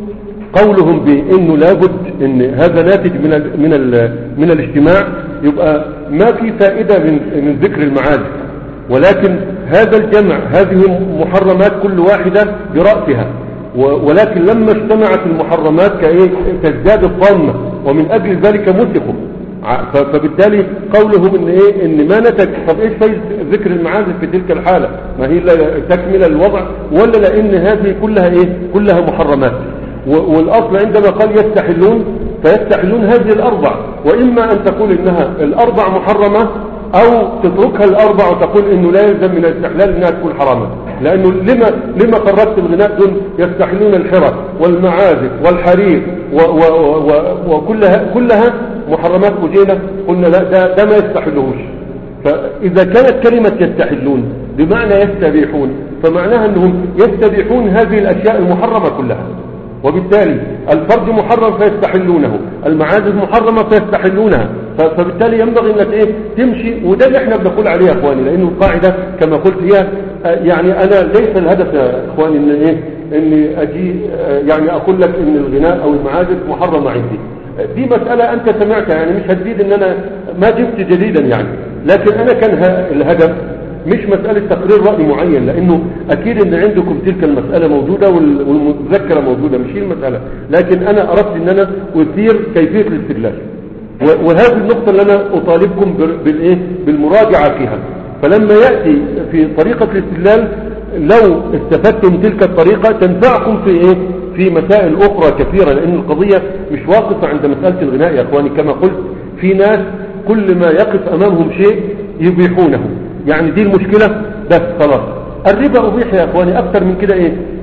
قولهم بأنه لابد أن هذا ناتج من الاجتماع، يبقى ما في فائدة من ذكر المعازف، ولكن هذا الجمع هذه محرمات كل واحدة برأسها، ولكن لما اجتمعت المحرمات كازداد الطامة، ومن أجل ذلك مسكوا. فبالتالي قولهم ان ما نتج. طب ايش فايدة ذكر المعازف في تلك الحالة؟ ما هي تكمل الوضع، ولا لان هذه كلها محرمات؟ والاصل عندما قال يستحلون فيستحلون هذه الاربع، واما ان تقول انها الاربع محرمة، او تتركها الاربع وتقول انه لا يلزم من الاستحلال انها تكون حراما. لانه لما فرقت الغناء دول يستحلون الحرى والمعازف والحرير وكلها محرمات وجينة. قلنا لا، ده ما يستحلوش. فاذا كانت كلمة يستحلون بمعنى يستبيحون، فمعناها انهم يستبيحون هذه الاشياء المحرمة كلها، وبالتالي الفرج محرم فيستحلونه، المعازف محرمة فيستحلونها. فبالتالي ينبغي انك تمشي، وده اللي احنا بنقول عليه يا اخواني، لانه القاعدة كما قلت هي يعني انا ليس الهدف يا اخواني اني اجي يعني اقول لك ان الغناء او المعازف محرمة عندي. دي مسألة انت سمعتها، يعني مش هتزيد ان انا ما جبت جديدا يعني، لكن انا كان الهدف مش مسألة تقرير رأي معين، لأنه أكيد أن عندكم تلك المسألة موجودة والمذكرة موجودة، مش هي المسألة، لكن أنا أردت أن أنا أثير كيفية الاستدلال، وهذه النقطة اللي أنا أطالبكم بالمراجعة فيها. فلما يأتي في طريقة الاستدلال لو استفدتم تلك الطريقة تنفعكم في مسائل أخرى كثيرة، لأن القضية مش واقفة عند مسألة الغناء يا أخواني. كما قلت في ناس كل ما يقف أمامهم شيء يبيحونه، يعني دي المشكلة بس خلاص. الربا أبيح يا أخواني، أكثر من كده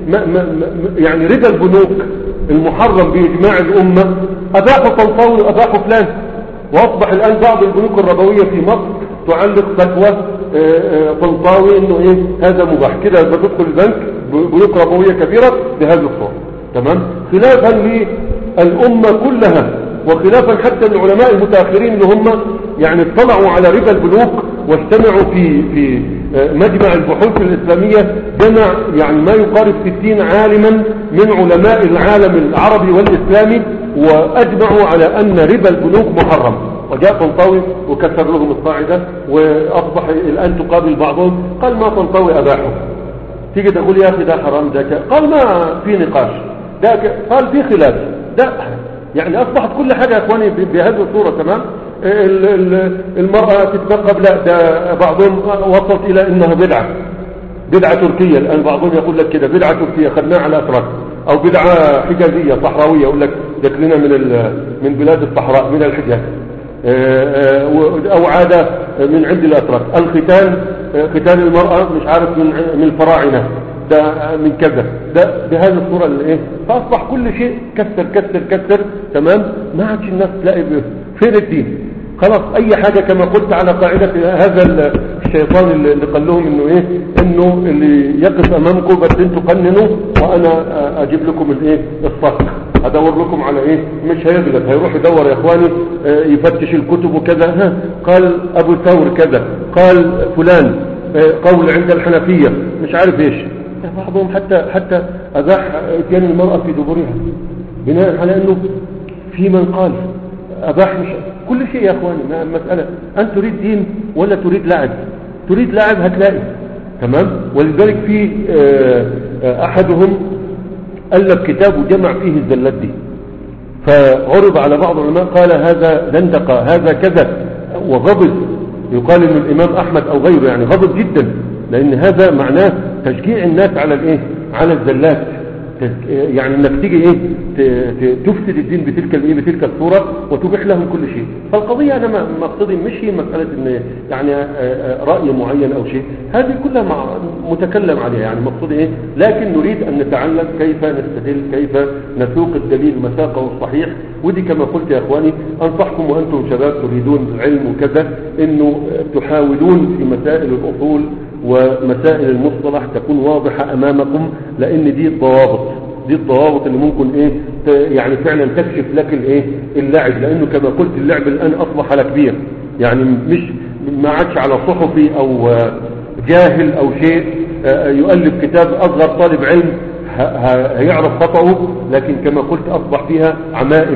يعني ربا البنوك المحرم بإجماع الأمة أباحوا طنطاوي وأباحوا فلان، وأصبح الآن بعض البنوك الربوية في مصر تعلق فتوى طنطاوي إنه هذا مباح كده، بتدخل البنك بنوك ربوية كبيرة بهذا الصورة. تمام. خلافا للأمة كلها، وخلافا حتى العلماء المتأخرين اللي هم يعني اطلعوا على ربا البنوك واجتمعوا في مجمع البحوث الإسلامية، جمع يعني ما يقارب 60 عالما من علماء العالم العربي والإسلامي، وأجمعوا على أن ربا البنوك محرم. وجاء طنطاوي وكسر لهم القاعدة، وأصبح الآن تقابل بعضهم قال ما طنطاوي أباحه. تيجي تقول يا أخي ده حرام ده قال ما في نقاش، ده قال في خلاف ده، يعني أصبحت كل حاجة يا أخواني بهذه الصورة. تمام. المرأة تتنقب، لا ده بعضهم وصلت إلى إنها بدعة تركية. الآن بعضهم يقول لك كده بدعة تركية خدناها على أتراك، أو بدعة حجازية صحراوية، يقول لك دخلنا من بلاد الصحراء من الحجاز، أو عادة من عند الأتراك. ختان المرأة مش عارف من الفراعنة، ده من كذا، ده بهذه الصورة فأصبح كل شيء كسر. تمام. ما عادش الناس تلاقي فين الدين، خلاص أي حاجة كما قلت على قاعدة هذا الشيطان اللي قال لهم إنه اللي يقف أمامكم بس انتوا قننوا وأنا أجيب لكم الصك. هدور لكم على ايه؟ مش هيغلب، هيروح يدور يا اخواني يفتش الكتب وكذا، ها قال ابو ثور كذا، قال فلان قول عند الحنفية مش عارف ايش. بعضهم حتى اباح اتيان المرأة في دبرها بناء على انه في من قال اباح مش كل شيء يا اخواني. ما مسألة انت تريد دين ولا تريد لعب؟ تريد لعب هتلاقي، تمام. ولذلك في احدهم ألف كتاب وجمع فيه الزلات دي، فعرض على بعض العلماء قال هذا زندقة، هذا كذا، وغضب. يقال ان الامام احمد او غيره يعني غضب جدا، لان هذا معناه تشجيع الناس على الايه؟ على الزلات، يعني انك تيجي ايه تفسد الدين بتلك الايه؟ بتلك الصورة وتبيح لهم كل شيء. فالقضية انا مقصدي مش هي مسألة ان يعني رأي معين او شيء، هذه كلها متكلم عليها، يعني مقصودي ايه؟ لكن نريد ان نتعلم كيف نستدل، كيف نسوق الدليل مساقه الصحيح. ودي كما قلت يا اخواني انصحكم وانتم شباب تريدون العلم وكذا، انه تحاولون في مسائل الاصول ومسائل المصطلح تكون واضحة امامكم، لان دي الضوابط اللي ممكن ايه يعني فعلا تكشف لك الايه؟ اللعب. لانه كما قلت اللعب الان اصبح على كبير، يعني مش ما عادش على صحفي او جاهل او شيء يؤلف كتاب اصغر طالب علم هيعرف خطأه، لكن كما قلت اصبح فيها عمائم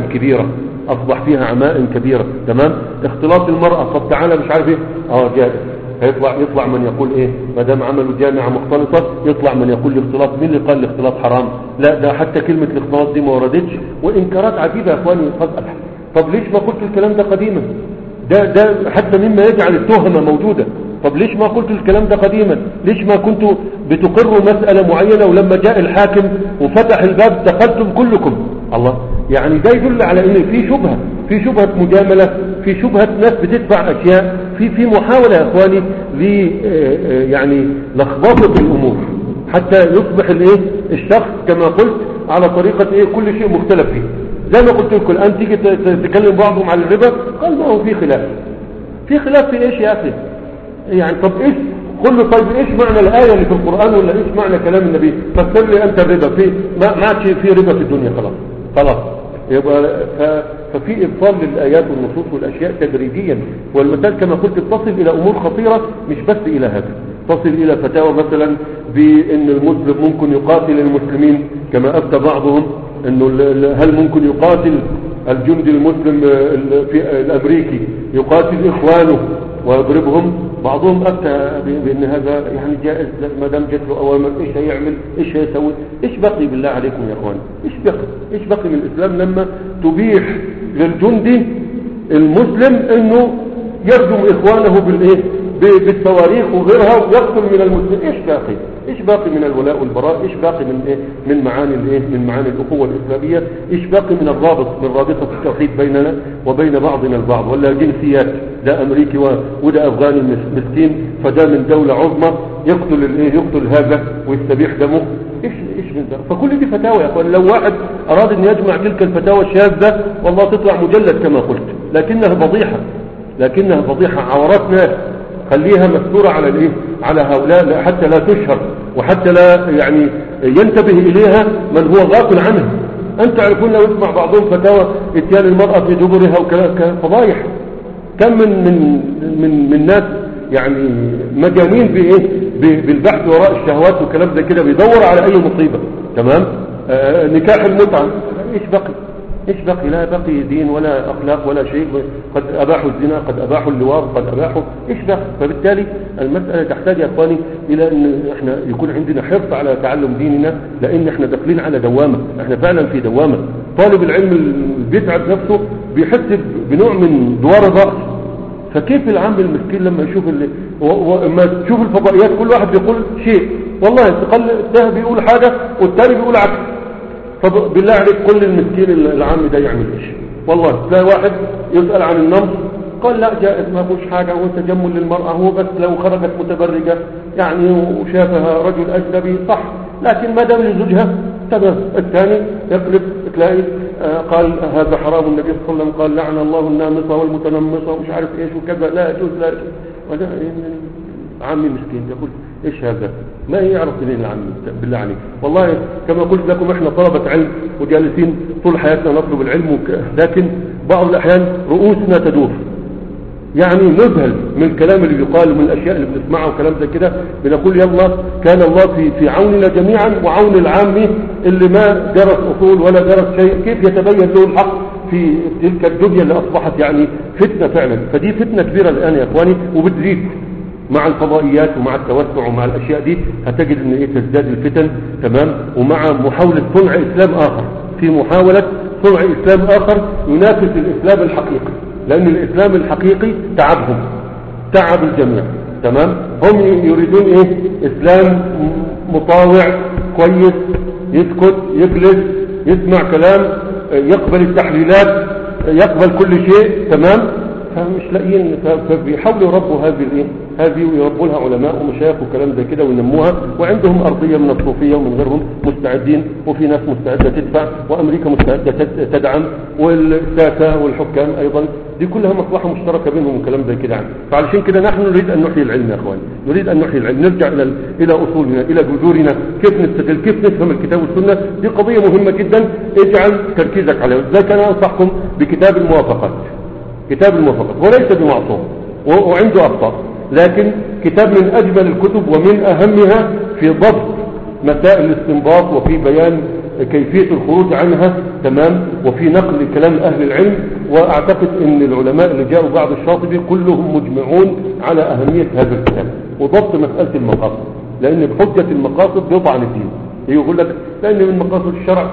كبيرة، تمام. اختلاط المرأة، طب تعالى مش عارف ايه، جائز. يطلع من يقول ايه؟ ما دام عملوا جامعة مختلطة يطلع من يقول الاختلاط. مين اللي قال الاختلاط حرام؟ لا، ده حتى كلمة الاختلاط دي ما وردتش، وانكارات عجيبة يا اخواني. طب ليش ما قلت الكلام ده قديما؟ ده حتى مما يجعل التهمة موجودة. طب ليش ما قلت الكلام ده قديما؟ ليش ما كنتوا بتقروا مسألة معينة ولما جاء الحاكم وفتح الباب دخلتم كلكم؟ الله، يعني ده يدل على ان في شبهة مجاملة، في شبهة ناس بتدفع اشياء، في محاولة يا اخواني يعني لخبطة الامور حتى يصبح الايه؟ الشخص كما قلت على طريقة ايه؟ كل شيء مختلف فيه. زي ما قلت لكم الان تيجي تكلم بعضهم على الربا، قال ما هو في خلاف في ايش يا اخي؟ يعني طب ايش؟ قل له طيب ايش معنى الآية اللي في القرآن، ولا ايش معنى كلام النبي؟ فسر لي انت الربا، ما عادش في ربا في الدنيا، خلاص. يبقى ففي ابطال للآيات والنصوص والاشياء تدريجيا، والمثال كما قلت تصل الى امور خطيرة، مش بس الى هذا، تصل الى فتاوى مثلا بان المسلم ممكن يقاتل المسلمين، كما افتى بعضهم انه هل ممكن يقاتل الجندي المسلم في الامريكي يقاتل اخوانه ويضربهم؟ بعضهم افتى بان هذا يعني جائز ما دام جت له اوامر. ايش هيعمل؟ ايش هيسوي؟ ايش بقي بالله عليكم يا اخوان؟ ايش بقي من الاسلام لما تبيح للجندي المسلم انه يرجم اخوانه بالايه؟ بالصواريخ وغيرها ويقتل من المسلمين؟ ايش باقي من الولاء والبراء؟ ايش باقي من ايه؟ من معاني الايه؟ من معاني الاخوه الاسلاميه؟ ايش باقي من رابطه التوحيد بيننا وبين بعضنا البعض؟ ولا جنسيات، ده امريكي وده افغاني مسكين، فده من دوله عظمى يقتل هذا ويستبيح دمه؟ ايش من ده؟ فكل دي فتاوى يا اخوان. لو واحد اراد ان يجمع تلك الفتاوى الشاذه والله تطلع مجلد كما قلت، لكنها فضيحه عورات ناس. خليها مستورة على الايه؟ على هؤلاء حتى لا تشهر، وحتى لا يعني ينتبه اليها من هو غافل عنها. انت تعرفون لو يسمع بعضهم فتاوى اتيان المرأة في دبرها وكذا، فضايح. كم من ناس يعني مجانين بايه؟ بالبحث وراء الشهوات وكلام زي كده، بيدور على اي مصيبة، تمام. نكاح المتعة، ايش بقي؟ لا بقي دين ولا اخلاق ولا شيء. قد اباحوا الزنا، قد اباحوا اللواط، قد اباحوا ايش بقي؟ فبالتالي المسألة تحتاج يا اخواني الى ان احنا يكون عندنا حرص على تعلم ديننا، لان احنا داخلين على دوامة، احنا فعلا في دوامة. طالب العلم اللي بيتعب نفسه بيحس بنوع من دوار الرأس. فكيف العام المسكين لما يشوف وما تشوف الفضائيات كل واحد بيقول شيء، والله ده بيقول حاجة والتاني بيقول عكس. طب بالله عليك قل المسكين العام ده يعمل ايش؟ والله تلاقي واحد يسأل عن النمط قال لا جائز ما فيهوش حاجة، وتجمل للمرأة هو بس لو خرجت متبرجة يعني وشافها رجل أجنبي صح، لكن ما دام لزوجها تمام. الثاني يقلب تلاقي قال هذا حرام، النبي صلى الله عليه وسلم قال لعن الله النامصة والمتنمصة ومش عارف ايش وكذا، لا يجوز. وده عامي مسكين يقول ايش هذا؟ ما يعرف منين العلم بالله عليك؟ والله كما قلت لكم احنا طلبة علم وجالسين طول حياتنا نطلب العلم لكن بعض الأحيان رؤوسنا تدور، يعني نذهل من الكلام اللي بيقال ومن الأشياء اللي بنسمعها وكلام زي كده، بنقول يلا كان الله في عوننا جميعا وعون العامي اللي ما درس أصول ولا درس شيء، كيف يتبين له الحق في تلك الدنيا اللي أصبحت يعني فتنة فعلا. فدي فتنة كبيرة الآن يا إخواني، وبتزيد مع الفضائيات ومع التوسع ومع الأشياء دي، هتجد ان ايه تزداد الفتن. تمام. ومع محاولة صنع إسلام آخر، في محاولة صنع إسلام آخر ينافس الإسلام الحقيقي، لأن الإسلام الحقيقي تعبهم، تعب الجميع. تمام. هم يريدون ايه؟ إسلام مطاوع كويس، يسكت يجلس يسمع كلام، يقبل التحليلات، يقبل كل شيء. تمام. فمش لاقيين، فبيحاولوا يربوا هذه ويربوا لها علماء ومشايخ وكلام زي كده وينموها، وعندهم أرضية من الصوفية ومن غيرهم مستعدين، وفي ناس مستعدة تدفع، وأمريكا مستعدة تدعم، والساسة والحكام أيضا، دي كلها مصلحة مشتركة بينهم وكلام زي كده. فعلشان كده نحن نريد أن نحيي العلم يا أخواني، نريد أن نحيي العلم، نرجع إلى أصولنا، إلى جذورنا، كيف نستغل، كيف نفهم الكتاب والسنة. دي قضية مهمة جدا، اجعل تركيزك عليها. ذلك أنا أنصحكم بكتاب الموافقات. كتاب الموافقات وليس بمعصوم وعنده أخطاء، لكن كتاب من أجمل الكتب ومن أهمها في ضبط مسائل الاستنباط وفي بيان كيفية الخروج عنها. تمام. وفي نقل كلام أهل العلم. وأعتقد أن العلماء اللي جاءوا بعد الشاطبي كلهم مجمعون على أهمية هذا الكتاب وضبط مسألة المقاصد، لأن بحجة المقاصد بيطعن الدين. يقول لك لأن من مقاصد الشرع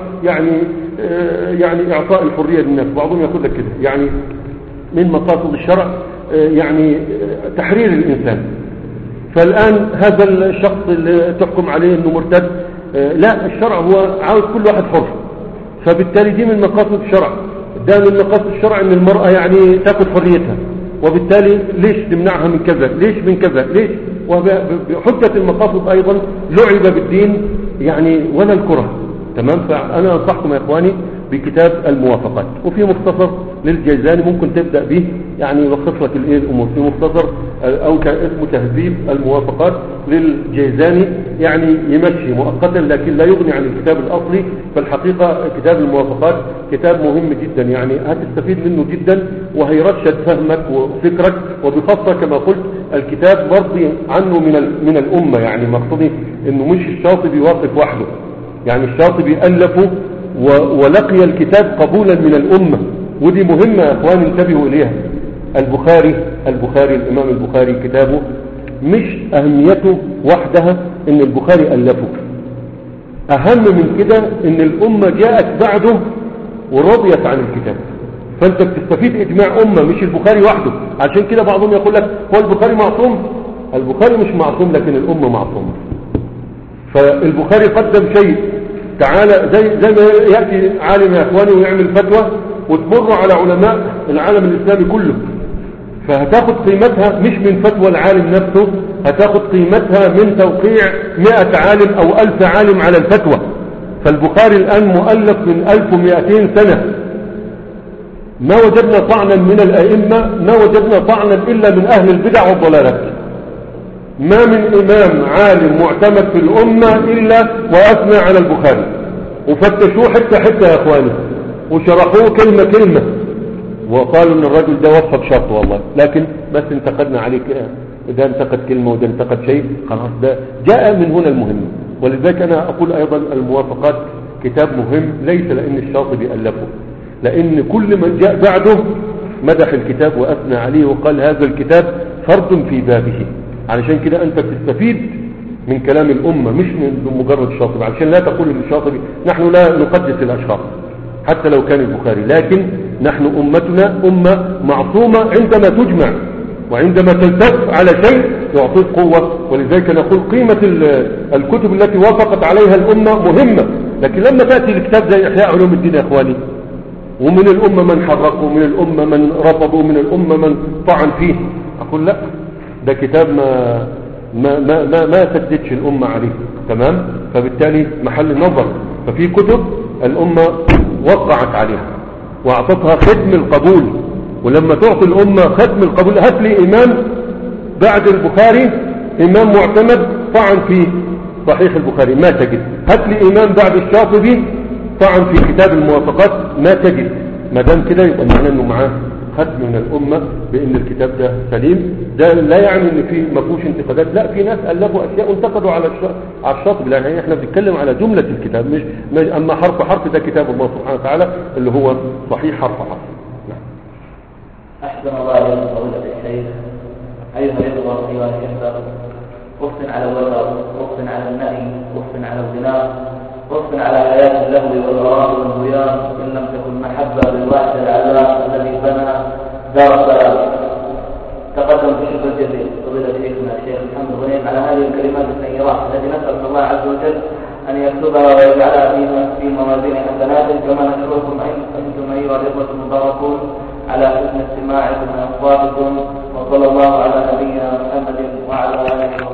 يعني إعطاء الحرية للناس، بعضهم يقول لك كده، يعني من مقاصد الشرع يعني تحرير الإنسان. فالآن هذا الشخص اللي تحكم عليه أنه مرتد، لا، الشرع هو عاوز كل واحد حر، فبالتالي دي من مقاصد الشرع. ده من مقاصد الشرع أن المرأة يعني تأخذ حريتها، وبالتالي ليش تمنعها من كذا، ليش من كذا، ليش؟ وبحجة المقاصد أيضا لعب بالدين يعني ولا الكره. تمام. فأنا أنصحكم يا إخواني بكتاب الموافقات، وفي مختصر للجيزاني ممكن تبدأ به، يعني يلخص لك الأمور في مختصر أو اسمه تهذيب الموافقات للجيزاني، يعني يمشي مؤقتا لكن لا يغني عن الكتاب الأصلي. فالحقيقة كتاب الموافقات كتاب مهم جدا، يعني هتستفيد منه جدا وهيرشد فهمك وفكرك. وبخاصة كما قلت الكتاب مرضي عنه من الأمة، يعني مقصودي أنه مش الشاطبي واقف وحده، يعني الشاطبي ألفه ولقي الكتاب قبولا من الأمة، ودي مهمة يا أخوان انتبهوا إليها. البخاري الإمام البخاري كتابه مش أهميته وحدها إن البخاري ألفه، أهم من كده إن الأمة جاءت بعده ورضيت عن الكتاب، فأنت بتستفيد إجماع أمة مش البخاري وحده. عشان كده بعضهم يقول لك هو البخاري معصوم. البخاري مش معصوم لكن الأمة معصومة. فالبخاري قدم شيء، تعالى زي ما يأتي عالم يا أخواني ويعمل فتوى وتمر على علماء العالم الإسلامي كله، فهتاخد قيمتها مش من فتوى العالم نفسه، هتاخد قيمتها من توقيع 100 عالم أو 1000 عالم على الفتوى. فالبخاري الآن مؤلف من 1200 سنة، ما وجدنا طعنا من الأئمة، ما وجدنا طعنا إلا من أهل البدع والضلالات. ما من إمام عالم معتمد في الأمة إلا وأثنى على البخاري، وفتشوه حتى يا أخواني وشرحوه كلمة وقالوا ان الرجل ده وفق شرط والله، لكن بس انتقدنا عليك، ده انتقد كلمة وده انتقد شيء، خلاص ده جاء من هنا المهم. ولذلك انا اقول ايضا الموافقات كتاب مهم، ليس لان الشاطبي ألفه، لان كل من جاء بعده مدح الكتاب واثنى عليه وقال هذا الكتاب فرد في بابه. علشان كده انت بتستفيد من كلام الامة مش من مجرد الشاطبي، علشان لا تقول ان الشاطبي، نحن لا نقدس الاشخاص حتى لو كان البخاري، لكن نحن أمتنا أمة معصومة عندما تجمع، وعندما تلتف على شيء يعطيك قوة. ولذلك نقول قيمة الكتب التي وافقت عليها الأمة مهمة، لكن لما تأتي الكتاب زي إحياء علوم الدين يا إخواني، ومن الأمة من حرقه، ومن الأمة من رفضه، ومن الأمة من طعن فيه، أقول لا، ده كتاب ما سددش الأمة عليه. تمام. فبالتالي محل نظر. ففي كتب الأمة وقعت عليها واعطتها ختم القبول، ولما تعطي الأمة ختم القبول، هات لي إمام بعد البخاري إمام معتمد طعن فيه صحيح البخاري ما تجد. هات لي إمام بعد الشاطبي طعن في كتاب الموافقات ما تجد. ما دام كده يبقى معناه انه معاه ختم من الأمة بأن الكتاب ده سليم. ده لا يعني ان في ما فيهوش انتقادات، لا، في ناس ألفوا أشياء انتقدوا على الشاطبي، لأن احنا بنتكلم على جملة الكتاب مش أما حرف حرف. ده كتاب الله سبحانه وتعالى اللي هو صحيح حرف حرف. أحسن الله إليكم فضيلة الشيخ. أيها الإخوة أيها الأحبة، وقف على الوتر، وقف على النهي، وقف على الغناء، وقف على حياة اللهو والغرام والبيان، إن لم تكن محبة بالواحد العلام الذي بنى دار السلام. تقدم بشكر جزيل فضيلة شيخنا الشيخ محمد غنيم على هذه الكلمات السيرات التي نسأل الله عز وجل أن يكتبها ويجعلها في موازين حسناته، كما نشكركم أنتم أيها الإخوة المباركون على حسن استماعكم وأصواتكم، وصلى الله على نبينا محمد وعلى آله وصحبه.